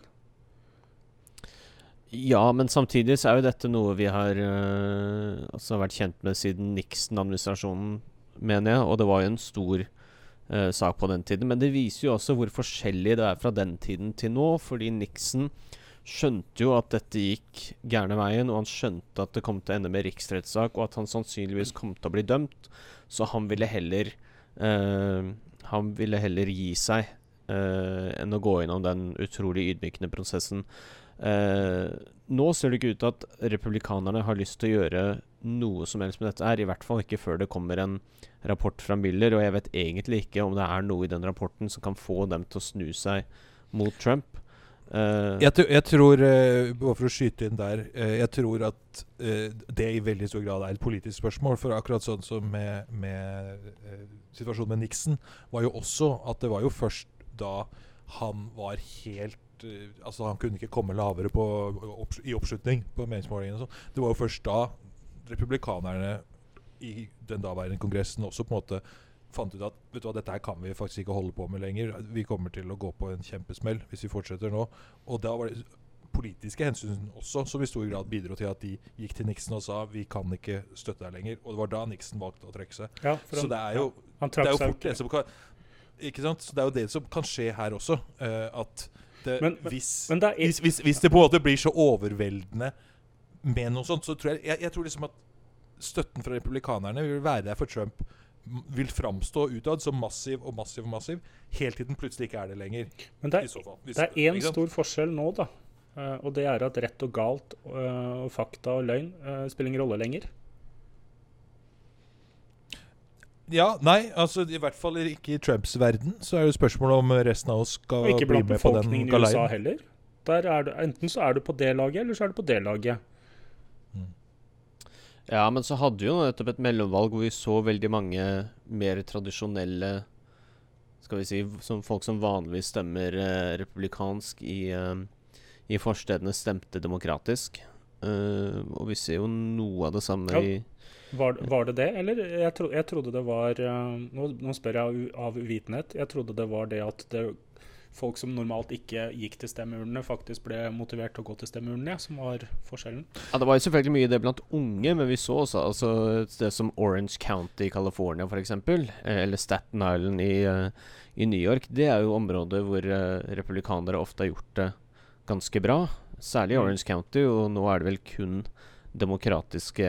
S2: Ja, men samtidig så er jo dette noe vi har uh, altså vært kjent med siden Nixon-administrasjonen, mener jeg, og det var jo en stor uh, sak på den tiden. Men det viser jo også hvor forskjellig det er fra den tiden til nå, fordi Nixon skjønte jo at dette gikk gærne veien, og han skjønte at det kom til å ende med riksrettssak, og at han sannsynligvis kom til å bli dømt, så han ville heller uh, han ville heller gi seg uh, enn å gå innom den utrolig ydmykende prosessen. Uh, nå ser det ikke ut til at republikanerne har lyst til å gjøre noe som helst med dette her, i hvert fall ikke før det kommer en rapport fra Mueller, og jeg vet egentlig ikke om det er noe i den rapporten som kan få dem til å snu seg mot Trump. Uh,
S3: jeg, jeg tror, uh, bare for å skyte inn der, uh, jeg tror at uh, det i veldig stor grad er et politisk spørsmål, for akkurat sånn som med, med uh, situasjonen med Nixon, var jo også at det var jo først da han var helt altså han kunne ikke komme lavere på, opp, i oppslutning på meningsmålingen og sånn. Det var jo først da republikanerne i den daværende kongressen også på en måte fant ut at vet du hva, dette her kan vi faktisk ikke holde på med lenger. Vi kommer til å gå på en kjempesmell hvis vi fortsetter nå. Og da var det politiske hensyn også som i stor grad bidro til at de gikk til Nixon og sa vi kan ikke støtte deg lenger. Og det var da Nixon valgte å trekke seg.
S1: Ja,
S3: så det er jo,
S1: ja,
S3: det er jo fort det som kan, ikke sant? Så det er jo det som kan skje her også. Uh, at Det,
S1: men,
S3: hvis,
S1: men det er,
S3: hvis, hvis, hvis det på en måte blir så overveldende med noe sånt, så tror jeg, jeg, jeg tror liksom at støtten fra republikanerne vil være der for Trump, vil framstå utad som massiv og massiv og massiv, helt til den plutselig ikke er det lenger.
S1: Men det er,
S3: I så fall. Hvis,
S1: det er en stor forskjell nå da, uh, og det er at rett og galt uh, og fakta og løgn uh, spiller ingen rolle lenger.
S3: Ja, nei, altså i hvert fall ikke i Trumps verden, så er det spørsmålet om resten av oss skal
S1: Og ikke
S3: bli
S1: blant
S3: med på den
S1: befolkningen i U S A
S3: galeien.
S1: heller. Der er det, enten så er du på det laget, eller så er du på det laget.
S2: Ja, men så hadde vi jo nettopp et mellomvalg hvor vi så veldig mange mer tradisjonelle, skal vi si, som folk som vanligvis stemmer eh, republikansk i, eh, i forstedene stemte demokratisk. Eh, og vi ser jo noe av det samme
S1: Ja.
S2: i
S1: Var, var det det, eller? Jeg, tro, jeg trodde det var uh, nå, nå spør jeg av, av uvitenhet. Jeg trodde det var det at det, folk som normalt ikke gikk til stemmeurnene, faktisk ble motivert til å gå til stemmeurnene, som var forskjellen.
S2: Ja, det var jo selvfølgelig mye det blant unge, men vi så også altså, et sted som Orange County i California for eksempel, eh, eller Staten Island i, eh, i New York. Det er jo områder hvor eh, republikanere ofte har gjort det ganske bra, særlig i
S1: Mm.
S2: Orange County, og nå er det vel kun demokratiske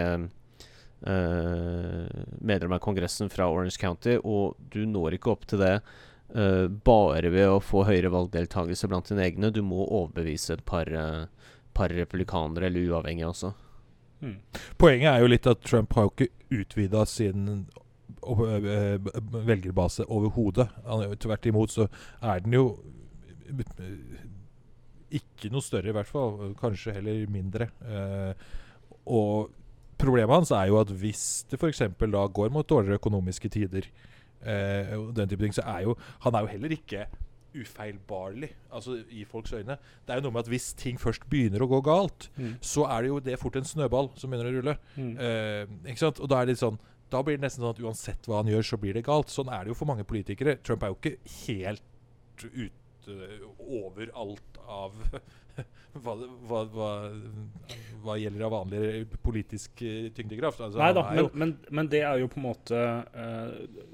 S2: eh, medlemmer av kongressen fra Orange County, og du når ikke opp til det Uh, bare ved å få høyere valgdeltagelse blant dine egne. Du må overbevise et par, uh, par republikanere, eller uavhengig også.
S1: Mm.
S3: Poenget er jo litt at Trump har jo ikke utvidet sin uh, uh, velgerbase overhodet. Han er jo tvert imot, så er den jo uh, ikke noe større i hvert fall. Kanskje heller mindre. Uh, og problemet hans er jo at hvis det for eksempel da går mot dårligere økonomiske tider, Uh, og den type ting, så er jo han er jo heller ikke ufeilbarlig, altså i folks øyne. Det er jo noe med at hvis ting først begynner å gå galt,
S1: Mm.
S3: så er det jo det fort en snøball som begynner å rulle.
S1: Mm.
S3: Uh, ikke sant? Og da er det sånn, da blir det nesten sånn at uansett hva han gjør, så blir det galt. Sånn er det jo for mange politikere. Trump er jo ikke helt ute over alt av hva, hva, hva, hva gjelder av vanlig politisk uh, tyngdekraft. Altså,
S1: Nei da,
S3: han er
S1: men,
S3: jo,
S1: men, men det er jo på en måte uh,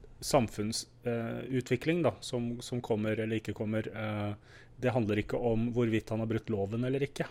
S1: samfunnsutvikling da, som, som kommer eller ikke kommer. Uh, det handler ikke om hvorvidt han har brutt loven eller ikke.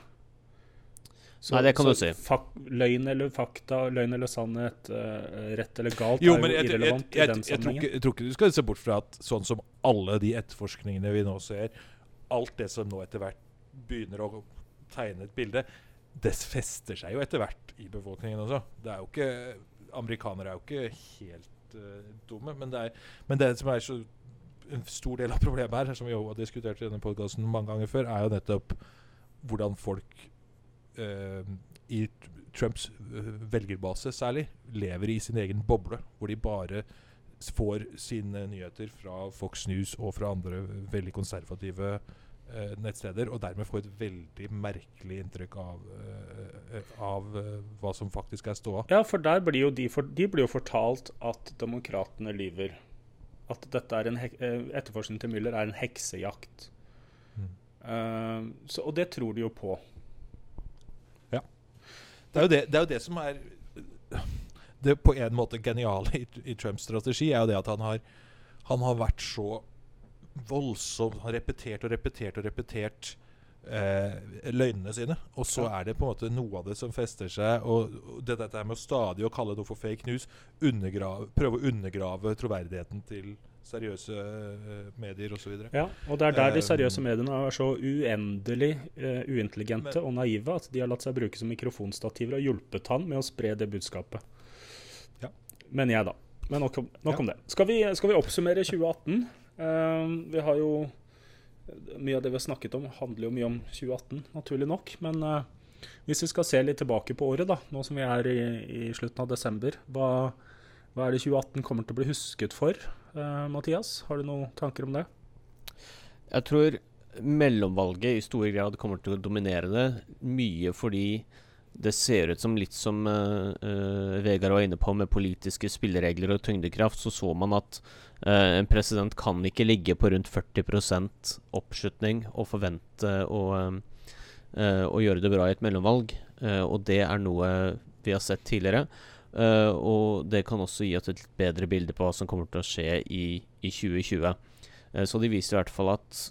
S1: Så,
S2: Nei, det kan
S1: så
S2: du si.
S1: Fak, løgn eller fakta, løgn eller sannhet, uh, rett eller galt,
S3: jo,
S1: er
S3: men
S1: jo
S3: jeg, jeg, jeg,
S1: irrelevant
S3: jeg,
S1: i den
S3: jeg, tror
S1: sammenhengen.
S3: ikke, jeg tror ikke du skal se bort fra at sånn som alle de etterforskningene vi nå ser, alt det som nå etter hvert begynner å tegne et bilde, det fester seg jo etter hvert i befolkningen også. Det er jo ikke, amerikanere er jo ikke helt uh, dumme, men det, er, men det som er så en stor del av problemet her, som vi jo har diskutert i denne podcasten mange ganger før, er jo nettopp hvordan folk uh, i Trumps uh, velgerbase særlig lever i sin egen boble, hvor de bare får sine nyheter fra Fox News og fra andre veldig konservative uh, nettsteder, og dermed får et veldig merkelig inntrykk av, uh, av uh, hva som faktisk er ståa.
S1: Ja, for der blir jo de, for, de blir jo fortalt at demokratene lyver. At dette er en hek, eh, etterforskning til Mueller er en heksejakt.
S3: Mm.
S1: Uh, så, og det tror de jo på.
S3: Ja. Det er jo det, det, er jo det som er det på en måte geniale i, i Trumps strategi, er jo det at han har, han har vært så voldsomt, han har repetert og repetert og repetert eh, løgnene sine, og så
S1: Ja.
S3: er det på en måte noe av det som fester seg, og og det dette med å stadig å kalle noe for fake news, undergrave, prøve å undergrave troverdigheten til seriøse eh, medier og så videre.
S1: Ja, og det er der de
S3: Um,
S1: seriøse mediene er så uendelig uh, uintelligente
S3: Men-
S1: og naive at de har latt seg bruke som mikrofonstativer og hjulpet han med å spre det budskapet.
S3: Ja.
S1: Men jeg da. Men nok om, nok
S3: Ja.
S1: om det. Skal vi, skal vi oppsummere tjue atten? Uh, vi har jo mye av det vi har snakket om handler jo mye om tjue atten, naturlig nok. Men uh, hvis vi skal se litt tilbake på året, da, nå som vi er i, i slutten av desember, hva, hva er det tjue atten kommer til å bli husket for? Uh, Mathias, har du noen tanker om det?
S2: Jeg tror mellomvalget i stor grad kommer til å dominere det, mye fordi det ser ut som litt som uh, uh, Vegard var inne på med politiske spilleregler og tyngdekraft, så så man at uh, en president kan ikke ligge på rundt førti prosent oppslutning og forvente å, um, uh, å gjøre det bra i et mellomvalg, uh, og det er noe vi har sett tidligere. Uh, og det kan også gi oss et litt bedre bilde på hva som kommer til å skje i, i tjue tjue. Uh, så de viser i hvert fall at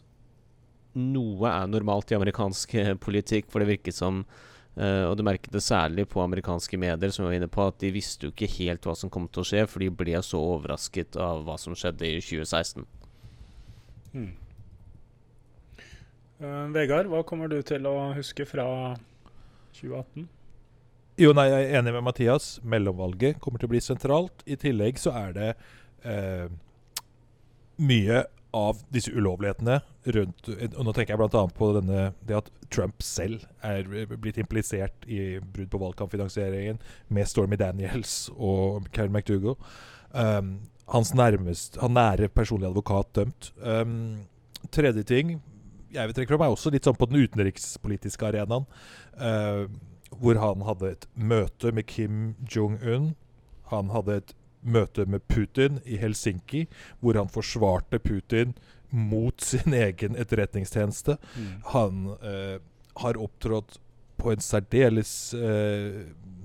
S2: noe er normalt i amerikansk uh, politikk, for det virker som Uh, og du merket det særlig på amerikanske medier, som jeg var inne på, at de visste jo ikke helt hva som kom til å skje, for de ble så overrasket av hva som skjedde i tjue seksten.
S1: Hmm. Uh, Vegard, hva kommer du til å huske fra tjue atten?
S3: Jo, nei, jeg er enig med Mathias. Mellomvalget kommer til å bli sentralt. I tillegg så er det eh, mye av disse ulovlighetene rundt, og nå tenker jeg blant annet på denne, det at Trump selv er blitt implisert i brudd på valgkampfinansieringen med Stormy Daniels og Karen McDougal. Um, hans nærmest, han nære personlige advokat dømt. Um, tredje ting, jeg vil trekke fra meg også litt sånn på den utenrikspolitiske arenaen, uh, hvor han hadde et møte med Kim Jong-un. Han hadde et møte med Putin i Helsinki, hvor han forsvarte Putin mot sin egen etterretningstjeneste. Mm. Han uh, har opptrådt på en særdeles uh,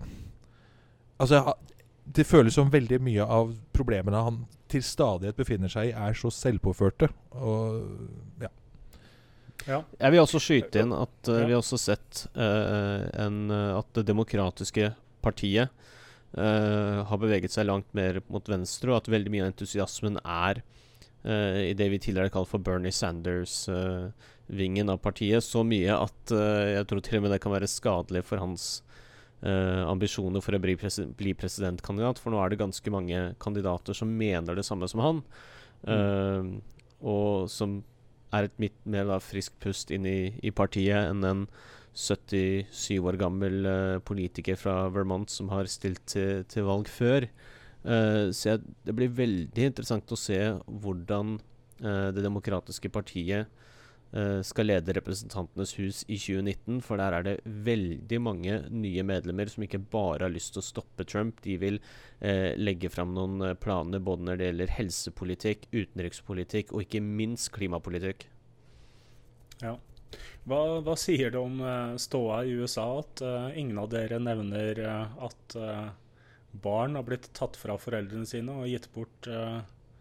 S3: altså, det føles som veldig mye av problemene han til stadighet befinner seg i, er så selvpåførte. Og ja.
S2: Ja. Jeg vil også skyte inn at uh, ja. vi har også sett uh, en, uh, at det demokratiske partiet uh, har beveget seg langt mer mot venstre, og at veldig mye av entusiasmen er uh, i det vi tidligere kaller for Bernie Sanders-vingen uh, av partiet. Så mye at uh, jeg tror til og med det kan være skadelig for hans uh, ambisjoner for å bli, presi- bli presidentkandidat, for nå er det ganske mange kandidater som mener det samme som han, uh, mm. og som er et mitt mer da, frisk pust inn i, i partiet enn en syttisju år gammel uh, politiker fra Vermont som har stilt til, til valg før. Uh, så jeg, det blir veldig interessant å se hvordan uh, det demokratiske partiet uh, skal lede representantenes hus i tjue nitten, for der er det veldig mange nye medlemmer som ikke bare har lyst til å stoppe Trump. De vil uh, legge frem noen uh, planer både når det gjelder helsepolitikk, utenrikspolitikk og ikke minst klimapolitikk.
S1: Ja. Hva, hva sier du om uh, ståa i U S A at uh, ingen av dere nevner uh, at uh, barn har blitt tatt fra foreldrene sine og gitt bort, uh,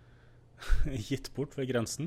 S1: gitt bort ved grensen?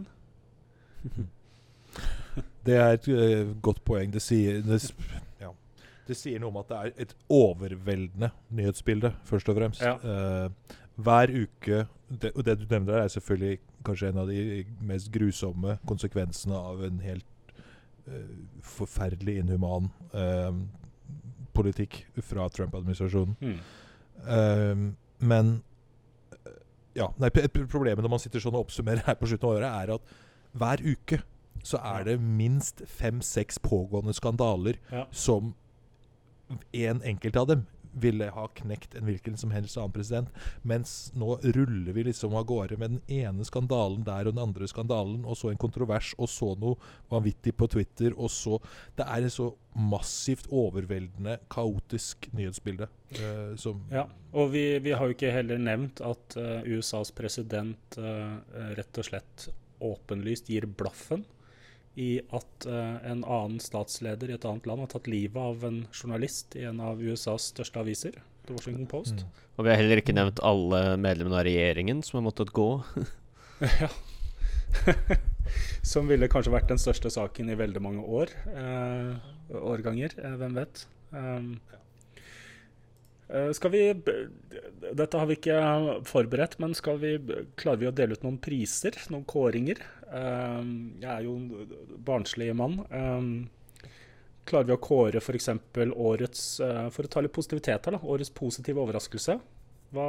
S3: Det er et uh, godt poeng. Det sier, det, ja. det sier noe om at det er et overveldende nyhetsbilde, først og fremst. Ja. Uh, hver uke, det, og det du nevner er selvfølgelig kanskje en av de mest grusomme konsekvensene av en helt uh, forferdelig inhuman uh, politikk fra Trump-administrasjonen. Mm. Uh, men uh, ja, nei, problemet når man sitter sånn og oppsummerer her på slutten av året, er at hver uke så er det minst fem-seks pågående skandaler ja. som en enkelt av dem ville ha knekt en hvilken som helst annen president, mens nå ruller vi liksom av gårde med den ene skandalen der og den andre skandalen, og så en kontrovers, og så noe vanvittig på Twitter, og så det er et så massivt overveldende, kaotisk nyhetsbilde. Uh, som
S1: ja, og vi, vi har jo ikke heller nevnt at uh, U S A's president uh, rett og slett åpenlyst gir blaffen i at uh, en annen statsleder i et annet land har tatt livet av en journalist i en av U S A's største aviser, The Washington Post. Mm.
S2: Og vi har heller ikke nevnt alle medlemmene av regjeringen som har måttet gå.
S1: Ja. Som ville kanskje vært den største saken i veldig mange år. Uh, årganger, uh, hvem vet. Um, uh, skal vi, dette har vi ikke forberedt, men skal vi, klarer vi å dele ut noen priser, noen kåringer? Um, jeg er jo en barnslig mann. Um, klarer vi å kåre for eksempel årets, uh, for å ta litt positivitet her da, årets positive overraskelse? Hva,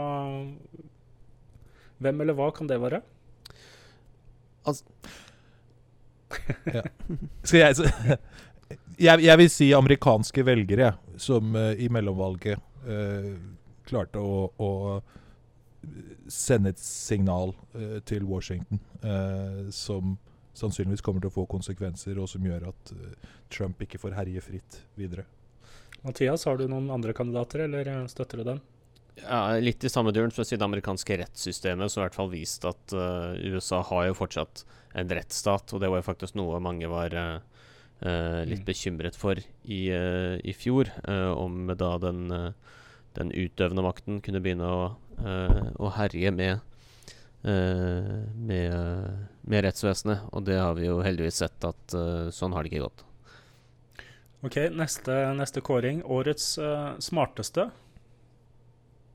S1: hvem eller hva kan det være?
S2: Altså
S3: ja. Skal jeg, så, jeg jeg vil si amerikanske velgere som uh, i mellomvalget uh, klarte å, å sende et signal uh, til Washington uh, som sannsynligvis kommer til å få konsekvenser, og som gjør at uh, Trump ikke får herje fritt videre.
S1: Mathias, har du noen andre kandidater, eller støtter du den?
S2: Ja, litt i samme duren, for å si det amerikanske rettssystemet, som i hvert fall vist at uh, U S A har jo fortsatt en rettsstat, og det var jo faktisk noe mange var uh, uh, litt mm. bekymret for i, uh, i fjor, uh, om da den, uh, den utøvende makten kunne begynne å, uh, å herje med, uh, med, uh, med rettsvesenet, og det har vi jo heldigvis sett at uh, sånn har det ikke gått.
S1: Ok, neste, neste kåring, årets uh, smarteste.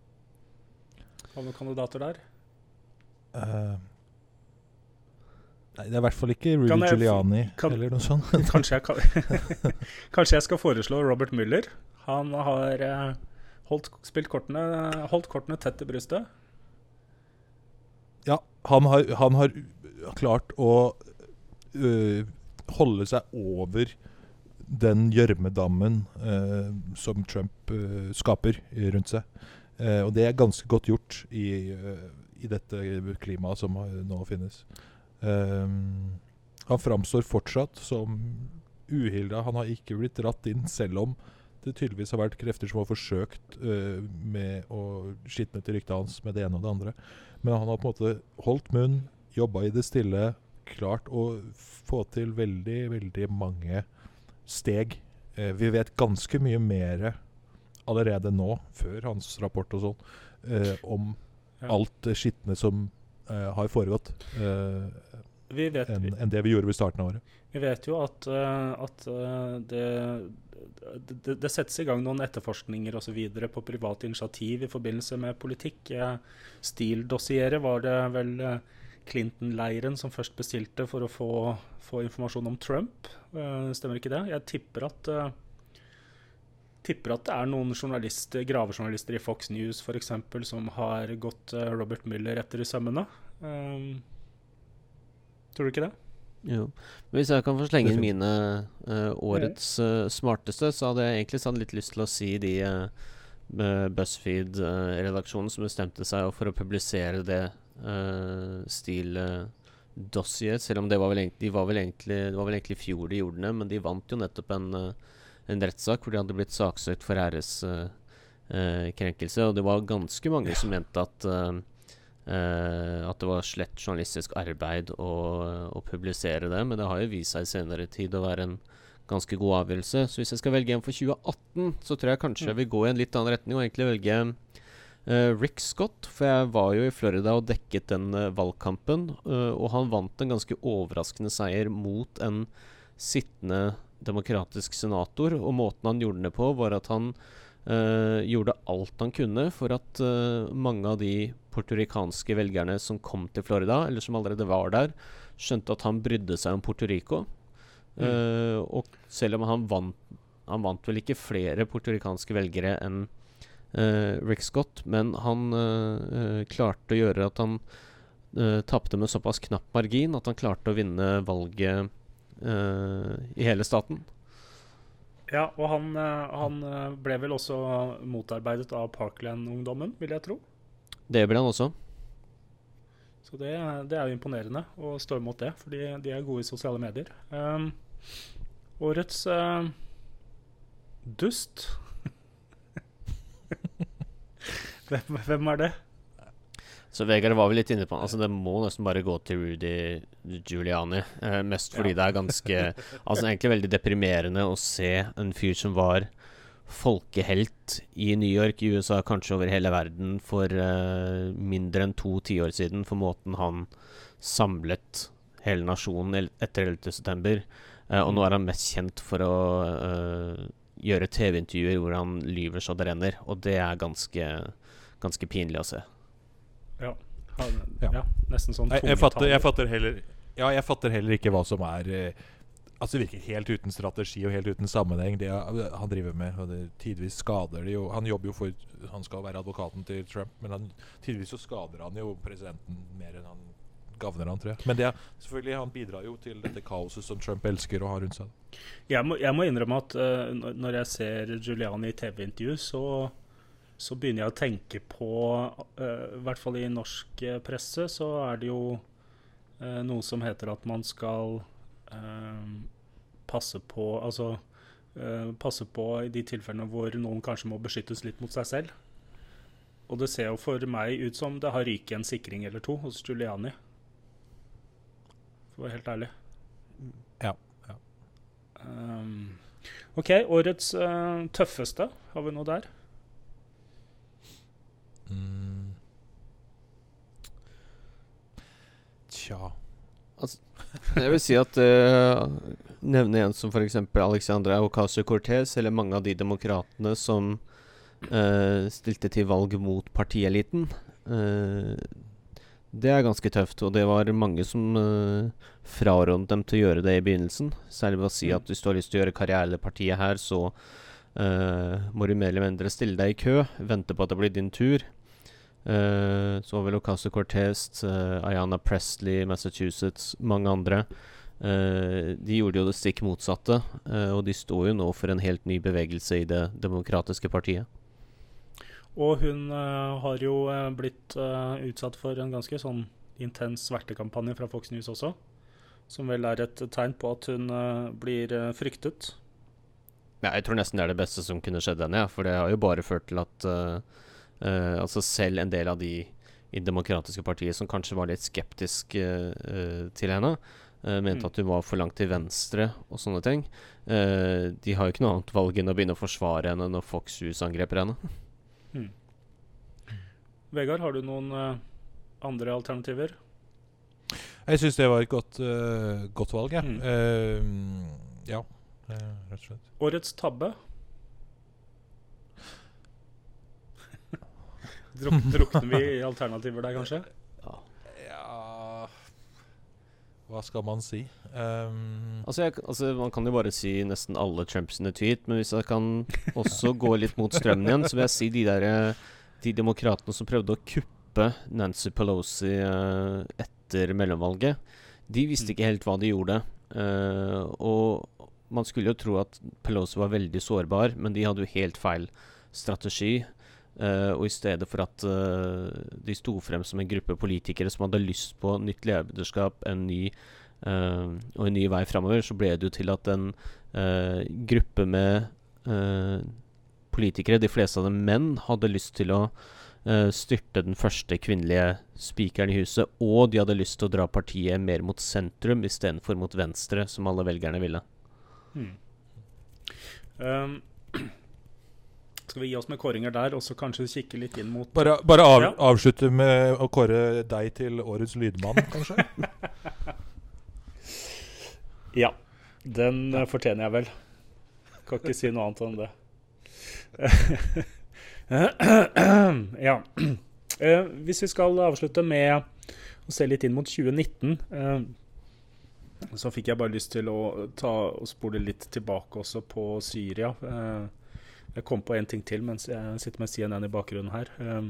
S1: Har du noen kandidater der?
S3: Uh, Nei, det er i hvert fall ikke Rudy
S1: Kan jeg f-
S3: Giuliani
S1: kan-
S3: eller noe sånt.
S1: Kanskje jeg, kan, kanskje jeg skal foreslå Robert Mueller. Han har eh, holdt, spilt kortene, holdt kortene tett til brystet.
S3: Ja, han har, han har klart å øh, holde seg over den gjørmedammen øh, som Trump øh, skaper rundt seg. Eh, og det er ganske godt gjort i, øh, i dette klimaet som nå finnes. Um, han framstår fortsatt som uhilda. Han har ikke blitt dratt inn, selv om det tydeligvis har vært krefter som har forsøkt uh, med å skitne til ryktet hans med det ene og det andre. Men han har på en måte holdt munn, jobba i det stille, klart å få til veldig, veldig mange steg. Uh, vi vet ganske mye mer allerede nå, før hans rapport og sånn, uh, om ja. alt det skitne som uh, har foregått. Uh,
S1: Vi vet,
S3: enn en det vi gjorde ved starten av året.
S1: Vi vet jo at, uh, at uh, det, det, det settes i gang noen etterforskninger og så videre på privat initiativ i forbindelse med politikk. Uh, Stildossieret var det vel uh, Clinton-leiren som først bestilte for å få, få informasjon om Trump. Uh, stemmer ikke det? Jeg tipper at, uh, tipper at det er noen journalister, gravejournalister i Fox News for eksempel, som har gått uh, Robert Mueller etter i sømmene. Um, Tror du ikke det?
S2: Jo. Men hvis jeg kan få slenge inn mine uh, årets uh, smarteste, så hadde jeg egentlig sånn litt lyst til å si de uh, BuzzFeed-redaksjonen uh, som bestemte seg for å publisere det uh, stil-dossier, uh, selv om det var vel egentlig, de var vel egentlig, det var vel egentlig i fjor de gjorde det, men de vant jo nettopp en, uh, en rettssak hvor de hadde blitt saksøkt for æreskrenkelse, uh, uh, og det var ganske mange som mente at uh, Uh, at det var slett journalistisk arbeid å, å publisere det, men det har jo vist seg i senere tid å være en ganske god avgjørelse. Så hvis jeg skal velge en for tjue atten, så tror jeg kanskje jeg vil gå i en litt annen retning og egentlig velge uh, Rick Scott, for jeg var jo i Florida og dekket den uh, valgkampen, uh, og han vant en ganske overraskende seier mot en sittende demokratisk senator, og måten han gjorde det på var at han Uh, gjorde alt han kunne for at uh, mange av de portorikanske velgerne som kom til Florida, eller som allerede var der, skjønte at han brydde seg om Puerto Rico. Uh, mm. Og selv om han vant han vant vel ikke flere portorikanske velgere enn uh, Rick Scott, men han uh, uh, klarte å gjøre at han uh, tapte med såpass knapp margin at han klarte å vinne valget uh, i hele staten.
S1: Ja, og han, han ble vel også motarbeidet av Parkland-ungdommen, vil jeg tro.
S2: Det ble han også.
S1: Så det, det er jo imponerende å stå imot det, fordi de er gode i sosiale medier. Um, årets uh, dust. hvem, hvem er det?
S2: Så Vegard var vel litt inne på altså det må nesten bare gå til Rudy Giuliani, eh, mest fordi ja. det er ganske altså egentlig veldig deprimerende å se en fyr som var folkehelt i New York, i U S A, kanskje over hele verden for eh, mindre enn to tiår siden, for måten han samlet hele nasjonen etter ellevte september, eh, og nå er han mest kjent for å eh, gjøre T V-intervjuer hvor han lyver så det renner, og det er ganske, ganske pinlig å se.
S1: Ja, han, ja. ja, nesten sånn
S3: jeg, jeg, fatter, jeg, fatter heller, ja, jeg fatter heller ikke hva som er eh, altså det virker helt uten strategi og helt uten sammenheng det han driver med, og det tidvis skader det jo. Han jobber jo for han skal være advokaten til Trump, men han, tidvis så skader han jo presidenten mer enn han gavner han, tror jeg. Men det, selvfølgelig, han bidrar jo til dette kaoset som Trump elsker å ha rundt seg.
S1: Jeg må, jeg må innrømme at uh, når jeg ser Giuliani i T V-intervju, så så begynner jeg å tenke på, uh, i hvert fall i norsk uh, presse, så er det jo uh, noe som heter at man skal uh, passe på, altså uh, passe på i de tilfellene hvor noen kanskje må beskyttes litt mot seg selv. Og det ser jo for meg ut som det har ryket en sikring eller to hos Giuliani. For å være helt ærlig.
S3: Ja, ja.
S1: Um, ok, årets uh, tøffeste, har vi noe der?
S3: Mm. Tja
S2: altså, jeg vil si at uh, nevne en som for eksempel Alexandria Ocasio-Cortez, eller mange av de demokratene som uh, stilte til valg mot partieliten. Uh, Det er ganske tøft, og det var mange som uh, frarådet dem til å gjøre det i begynnelsen. Særlig ved å si
S1: Mm.
S2: at hvis du har lyst til å gjøre karriere i partiet her, så uh, må du mer eller mindre stille deg i kø, vente på at det blir din tur. Uh, så var vel Ocasio-Cortez, uh, Ayanna Pressley, Massachusetts, mange andre. Uh, de gjorde jo det stikk motsatte, uh, og de står jo nå for en helt ny bevegelse i det demokratiske partiet.
S1: Og hun eh, har jo eh, blitt eh, utsatt for en ganske sånn intens svertekampanje fra Fox News også, som vel er et tegn på at hun eh, blir eh, fryktet.
S2: Ja, jeg tror nesten det er det beste som kunne skjedd henne, ja, for det har jo bare ført til at uh, uh, altså selv en del av de i det demokratiske partiet som kanskje var litt skeptisk uh, uh, til henne, uh, mente
S1: Mm.
S2: at hun var for langt til venstre og sånne ting. Uh, de har jo ikke noe annet valg enn å begynne å forsvare henne når Fox News angreper henne.
S1: Mm. Vegard, har du noen eh, andre alternativer?
S3: Jeg syns det var et godt, eh, godt valg, jeg.
S1: Mm.
S3: Eh, ja, eh, rett og slett.
S1: Årets tabbe? Druk, drukner vi i alternativer der, kanskje?
S3: Ja Hva skal man si? Um,
S2: Altså, jeg, altså Man kan jo bare si nesten alle Trump sine tweet, men hvis jeg kan også gå litt mot strømmen igjen, så vil jeg si de der eh, De demokratene som prøvde å kuppe Nancy Pelosi eh, etter mellomvalget, de visste ikke helt hva de gjorde. Eh, og man skulle jo tro at Pelosi var veldig sårbar, men de hadde jo helt feil strategi. Uh, og i stedet for at uh, de sto frem som en gruppe politikere som hadde lyst på nytt lederskap, en ny, uh, og en ny vei fremover, så ble det jo til at en uh, gruppe med uh, politikere, de fleste av dem menn, hadde lyst til å uh, styrte den første kvinnelige spikeren i huset, og de hadde lyst til å dra partiet mer mot sentrum i stedet for mot venstre, som alle velgerne ville.
S1: Hmm. Um. Skal vi gi oss med kåringer der, og så kanskje kikke litt inn mot
S3: bare bare av,
S1: Ja.
S3: avslutte med å kåre deg til årets lydmann, kanskje?
S1: Ja, den eh, fortjener jeg vel. Kan ikke si noe annet enn det. Ja. Eh, hvis vi skal avslutte med å se litt inn mot tjue nitten, eh, så fikk jeg bare lyst til å ta og spole litt tilbake også på Syria. Eh, jeg kom på en ting til mens jeg sitter med C N N i bakgrunnen her. Um,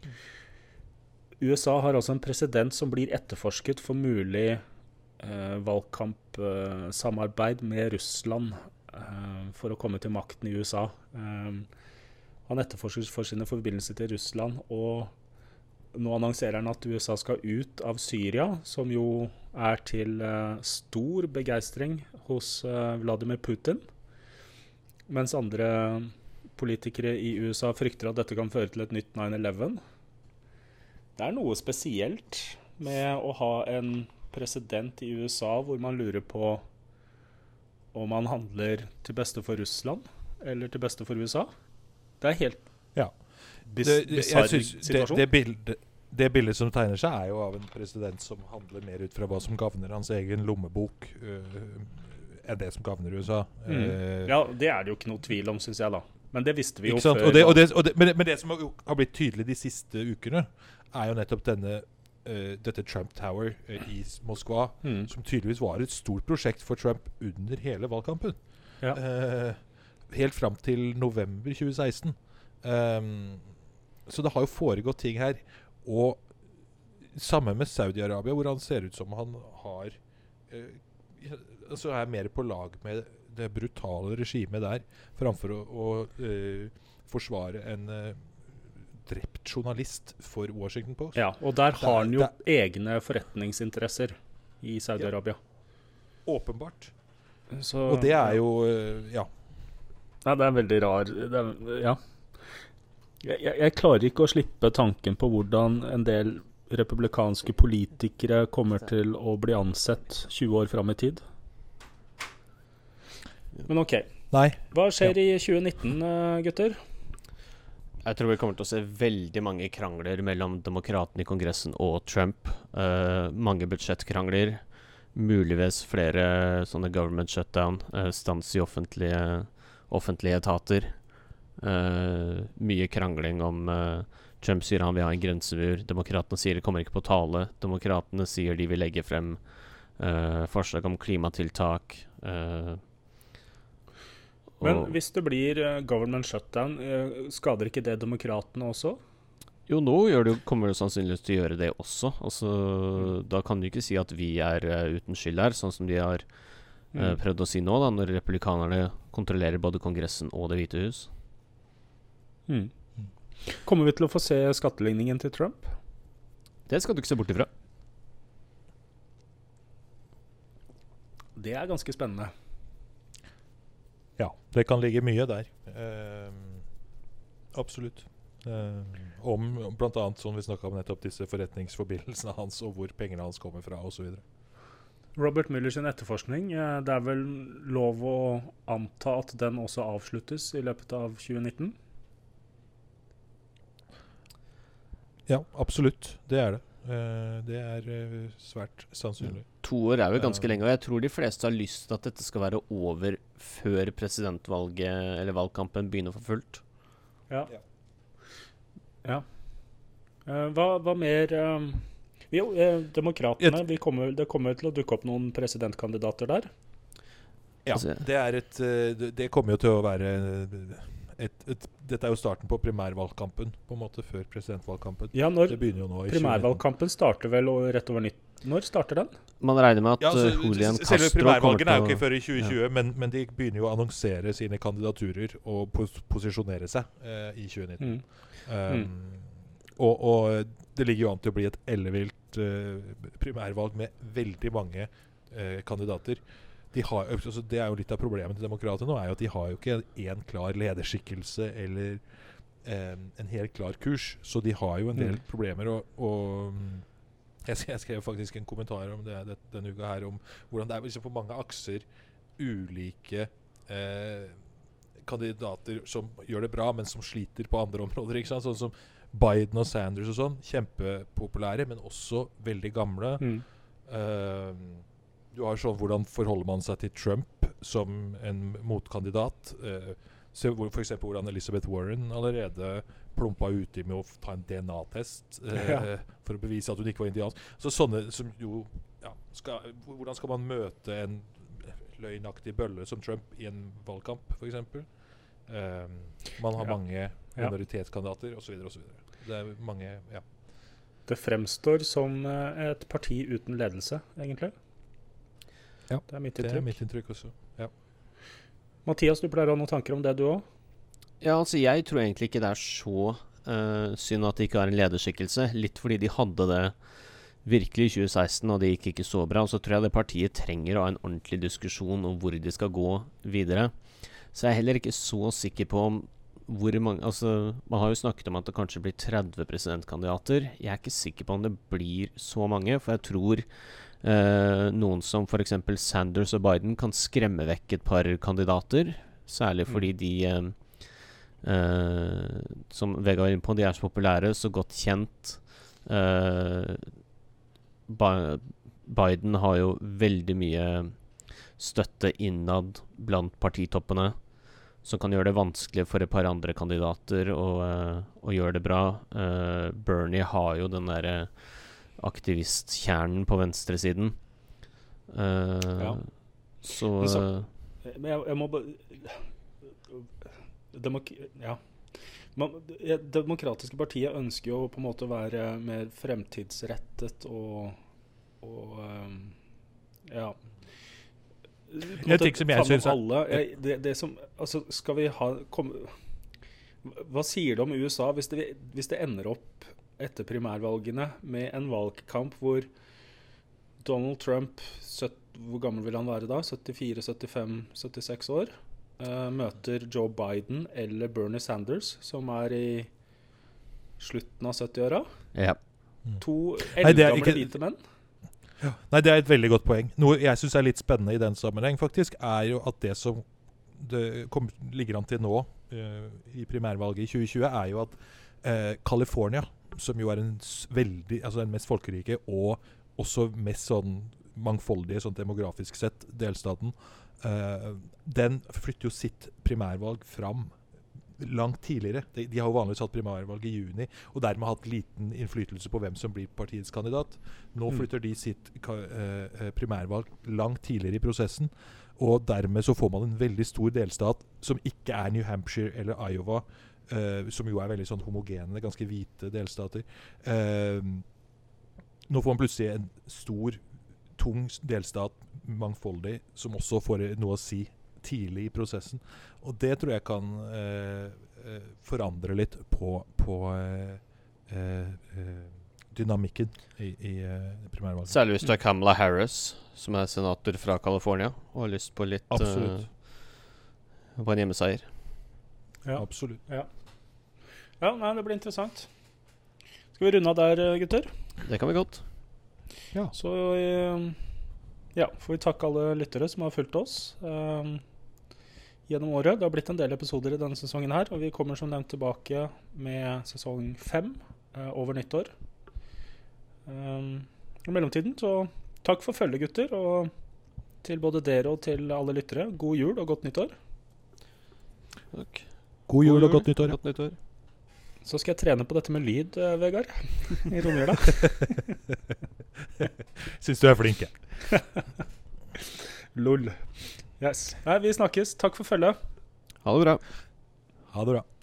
S1: U S A har altså en president som blir etterforsket for mulig uh, valgkampsamarbeid uh, med Russland uh, for å komme til makten i U S A. Um, han etterforskes for sine forbindelser til Russland, og nå annonserer han at U S A skal ut av Syria, som jo er til uh, stor begeistring hos uh, Vladimir Putin, mens andre politikere i U S A frykter at dette kan føre til et nytt nine eleven. Det er noe spesielt med å ha en president i U S A hvor man lurer på om han handler til beste for Russland eller til beste for U S A. Det er helt
S3: Ja.
S1: bis
S3: Det, jeg
S1: bisarr
S3: synes det,
S1: situasjon.
S3: det, bildet, det bildet som tegner seg, er jo av en president som handler mer ut fra hva som gagner hans egen lommebok, øh, enn det som gagner U S A.
S1: Mm.
S3: Eh,
S1: Ja, det er det jo ikke noe tvil om, synes jeg da. Men det visste vi jo
S3: Ikke sant?
S1: før.
S3: Og det, og
S1: da.
S3: det, og det, men, det, men det som har, har blitt tydelig de siste ukene, er jo nettopp denne, uh, dette Trump Tower uh, i Moskva,
S1: Mm.
S3: som tydeligvis var et stort prosjekt for Trump under hele valgkampen.
S1: Ja.
S3: Uh, helt fram til november tjue seksten. Um, så det har jo foregått ting her. Og sammen med Saudi-Arabia, hvor han ser ut som han har uh, altså er mer på lag med det brutale regimet der, framfor å, å uh, forsvare en uh, drept journalist for Washington Post.
S1: Ja, og der har han jo
S3: Det
S1: egne forretningsinteresser i Saudi-Arabia.
S3: Åpenbart.
S1: Så-
S3: Og det er jo uh, Ja.
S1: Nei, det er veldig rar det er, Ja. Jeg, jeg, jeg klarer ikke å slippe tanken på hvordan en del republikanske politikere kommer til å bli ansett tjue år fram i tid. Men ok.
S3: Nei.
S1: Hva skjer i tjue nitten, eh, gutter?
S2: Jeg tror vi kommer til å se veldig mange krangler mellom demokratene i Kongressen og Trump. Uh, mange budsjettkrangler. Muligvis flere sånne government shutdown. Uh, stans i offentlige, offentlige etater. Uh, mye krangling om uh, Trump sier han vil ha en grensemur. Demokratene sier det kommer ikke på tale. Demokratene sier de vil legge frem uh, forslag om klimatiltak. Uh,
S1: Men hvis det blir uh, government shutdown, uh, skader ikke det demokratene også?
S2: Jo, nå gjør det, kommer det sannsynligvis til å gjøre det også. Altså, mm. Da kan du ikke si at vi er uh, uten skyld her, sånn som de har uh, prøvd å si nå, da, når republikanerne kontrollerer både Kongressen og Det hvite hus.
S1: Mm. Kommer vi til å få se skatteligningen til Trump?
S2: Det skal du ikke se bort ifra.
S1: Det er ganske spennende.
S3: Ja, det kan ligge mye der. Uh, absolutt. Uh, om blant annet, som vi snakket om nettopp, disse forretningsforbindelsene hans, og hvor pengene hans kommer fra, og så videre.
S1: Robert Mueller sin etterforskning, det er vel lov å anta at den også avsluttes i løpet av tjue nitten?
S3: Ja, absolutt. Det er det. Uh, det er uh, svært sannsynlig.
S2: To år er jo ganske lenge, og jeg tror de fleste har lyst til at dette skal være over før presidentvalget eller valgkampen begynner for fullt.
S1: Ja. ja. Ja. Uh, hva, hva mer uh, Jo, uh, demokratene vi kommer, det kommer til å dukke opp noen presidentkandidater der.
S3: Ja, det er et uh, Det kommer jo til å være et, et, Dette er jo starten på primærvalgkampen, på en måte, før presidentvalgkampen.
S1: Ja, når
S3: det begynner jo nå i
S1: primærvalgkampen starter vel rett over nytt. Når starter den?
S2: Man regner med at
S3: ja, altså,
S2: Julian Castro
S3: selve primærvalgene er jo ikke
S2: å...
S3: før i tjue tjue, ja. men, men de begynner jo å annonsere sine kandidaturer og pos posisjonere seg uh, i tjue nitten. Mm. Um, mm. og, og det ligger jo an til å bli et ellevilt uh, primærvalg med veldig mange uh, kandidater. De har, altså det er jo litt av problemet til demokratene nå, er jo at de har jo ikke en klar lederskikkelse eller um, en helt klar kurs, så de har jo en del mm. problemer. Og, og jeg, jeg skrev faktisk en kommentar om det, det denne uka her, om hvordan det er liksom på mange akser ulike uh, kandidater som gjør det bra, men som sliter på andre områder, ikke sant? Sånn som Biden og Sanders og sånn, kjempepopulære, men også veldig gamle. Mm. Uh, du har sånn, hvordan forholder man seg til Trump som en motkandidat? Uh, se hvor, for eksempel hvordan Elizabeth Warren allerede plumpa uti med å ta en D N A-test uh, ja. for å bevise at hun ikke var indiansk. Så sånne som jo, ja, skal, hvordan skal man møte en løgnaktig bølle som Trump i en valgkamp, for eksempel? Um, man har ja. mange minoritetskandidater, og så videre, og så videre. Det er mange, ja.
S1: Det fremstår som uh, et parti uten ledelse, egentlig.
S3: Ja,
S1: det er mitt inntrykk.
S3: Det er mitt inntrykk også, ja.
S1: Mathias, du pleier å ha noen tanker om det du også?
S2: Ja, altså jeg tror egentlig ikke det er så uh, synd at de ikke har en lederskikkelse. Litt fordi de hadde det virkelig i tjue seksten, og det gikk ikke så bra. Og så tror jeg det partiet trenger å ha en ordentlig diskusjon om hvor de skal gå videre. Så jeg er heller ikke så sikker på om hvor mange, altså man har jo snakket om at det kanskje blir tretti presidentkandidater. Jeg er ikke sikker på om det blir så mange, for jeg tror eh, noen som for eksempel Sanders og Biden kan skremme vekk et par kandidater, særlig fordi de eh, eh, som Vega var inne på, de er så populære, så godt kjent. eh, Biden har jo veldig mye støtte innad blant partitoppene, som kan gjøre det vanskelig for et par andre kandidater å, uh, å gjøre det bra. Uh, Bernie har jo den der uh, aktivistkjernen på venstresiden. Uh,
S1: ja.
S2: Så,
S1: så Men jeg, jeg må bare Demok ja. Man, det demokratiske partiet ønsker jo på en måte å være mer fremtidsrettet og, og um, ja
S3: En ting som jeg synes
S1: alle, jeg, det, det som, altså skal vi ha kom, hva sier det om U S A hvis det, hvis det ender opp etter primærvalgene med en valgkamp hvor Donald Trump, sytt, hvor gammel vil han være da? syttifire, syttifem, syttiseks år, uh, møter Joe Biden eller Bernie Sanders, som er i slutten av syttiåra.
S2: Ja.
S1: To eldgamle hvite menn.
S3: Ja. Nei, det er et veldig godt poeng. Noe jeg synes er litt spennende i den sammenheng, faktisk, er jo at det som det kom, ligger an til nå uh, i primærvalget i tjue tjue, er jo at uh, California, som jo er en veldig, altså den mest folkerike og også mest sånn mangfoldige sånn demografisk sett delstaten, uh, den flytter jo sitt primærvalg fram langt tidligere. De, de har jo vanligvis hatt primærvalg i juni, og dermed hatt liten innflytelse på hvem som blir partiets kandidat. Nå
S1: Mm.
S3: flytter de sitt uh, primærvalg langt tidligere i prosessen, og dermed så får man en veldig stor delstat som ikke er New Hampshire eller Iowa, uh, som jo er veldig sånn homogene, ganske hvite delstater. Uh, nå får man plutselig en stor, tung delstat, mangfoldig, som også får noe å si tidlig i prosessen. Og det tror jeg kan uh, uh, forandre litt på, på uh, uh, dynamikken i, i uh, primærvalget.
S2: Særlig hvis du er Kamala Harris, som er senator fra California, og har lyst på litt
S3: Absolutt.
S2: Uh, på en hjemmeseier.
S1: Ja.
S3: Absolutt.
S1: Ja, ja nei, det blir interessant. Skal vi runde av der, gutter?
S2: Det kan vi godt.
S3: Ja.
S1: Så eh, ja, får vi takke alle lyttere som har fulgt oss eh, gjennom året. Det har blitt en del episoder i denne sesongen her, og vi kommer som nevnt tilbake med sesong fem eh, over nyttår. Um, I mellomtiden, så takk for følget, gutter, og til både dere og til alle lyttere, god jul og godt nyttår.
S2: Takk.
S3: God jul og godt nyttår.
S2: Godt nyttår.
S1: Så skal jeg trene på dette med lyd, eh, Vegard, i romjula.
S3: Syns du er flink, jeg.
S1: Lol. Yes. Nei, vi snakkes. Takk for følget.
S2: Ha det bra.
S3: Ha det bra.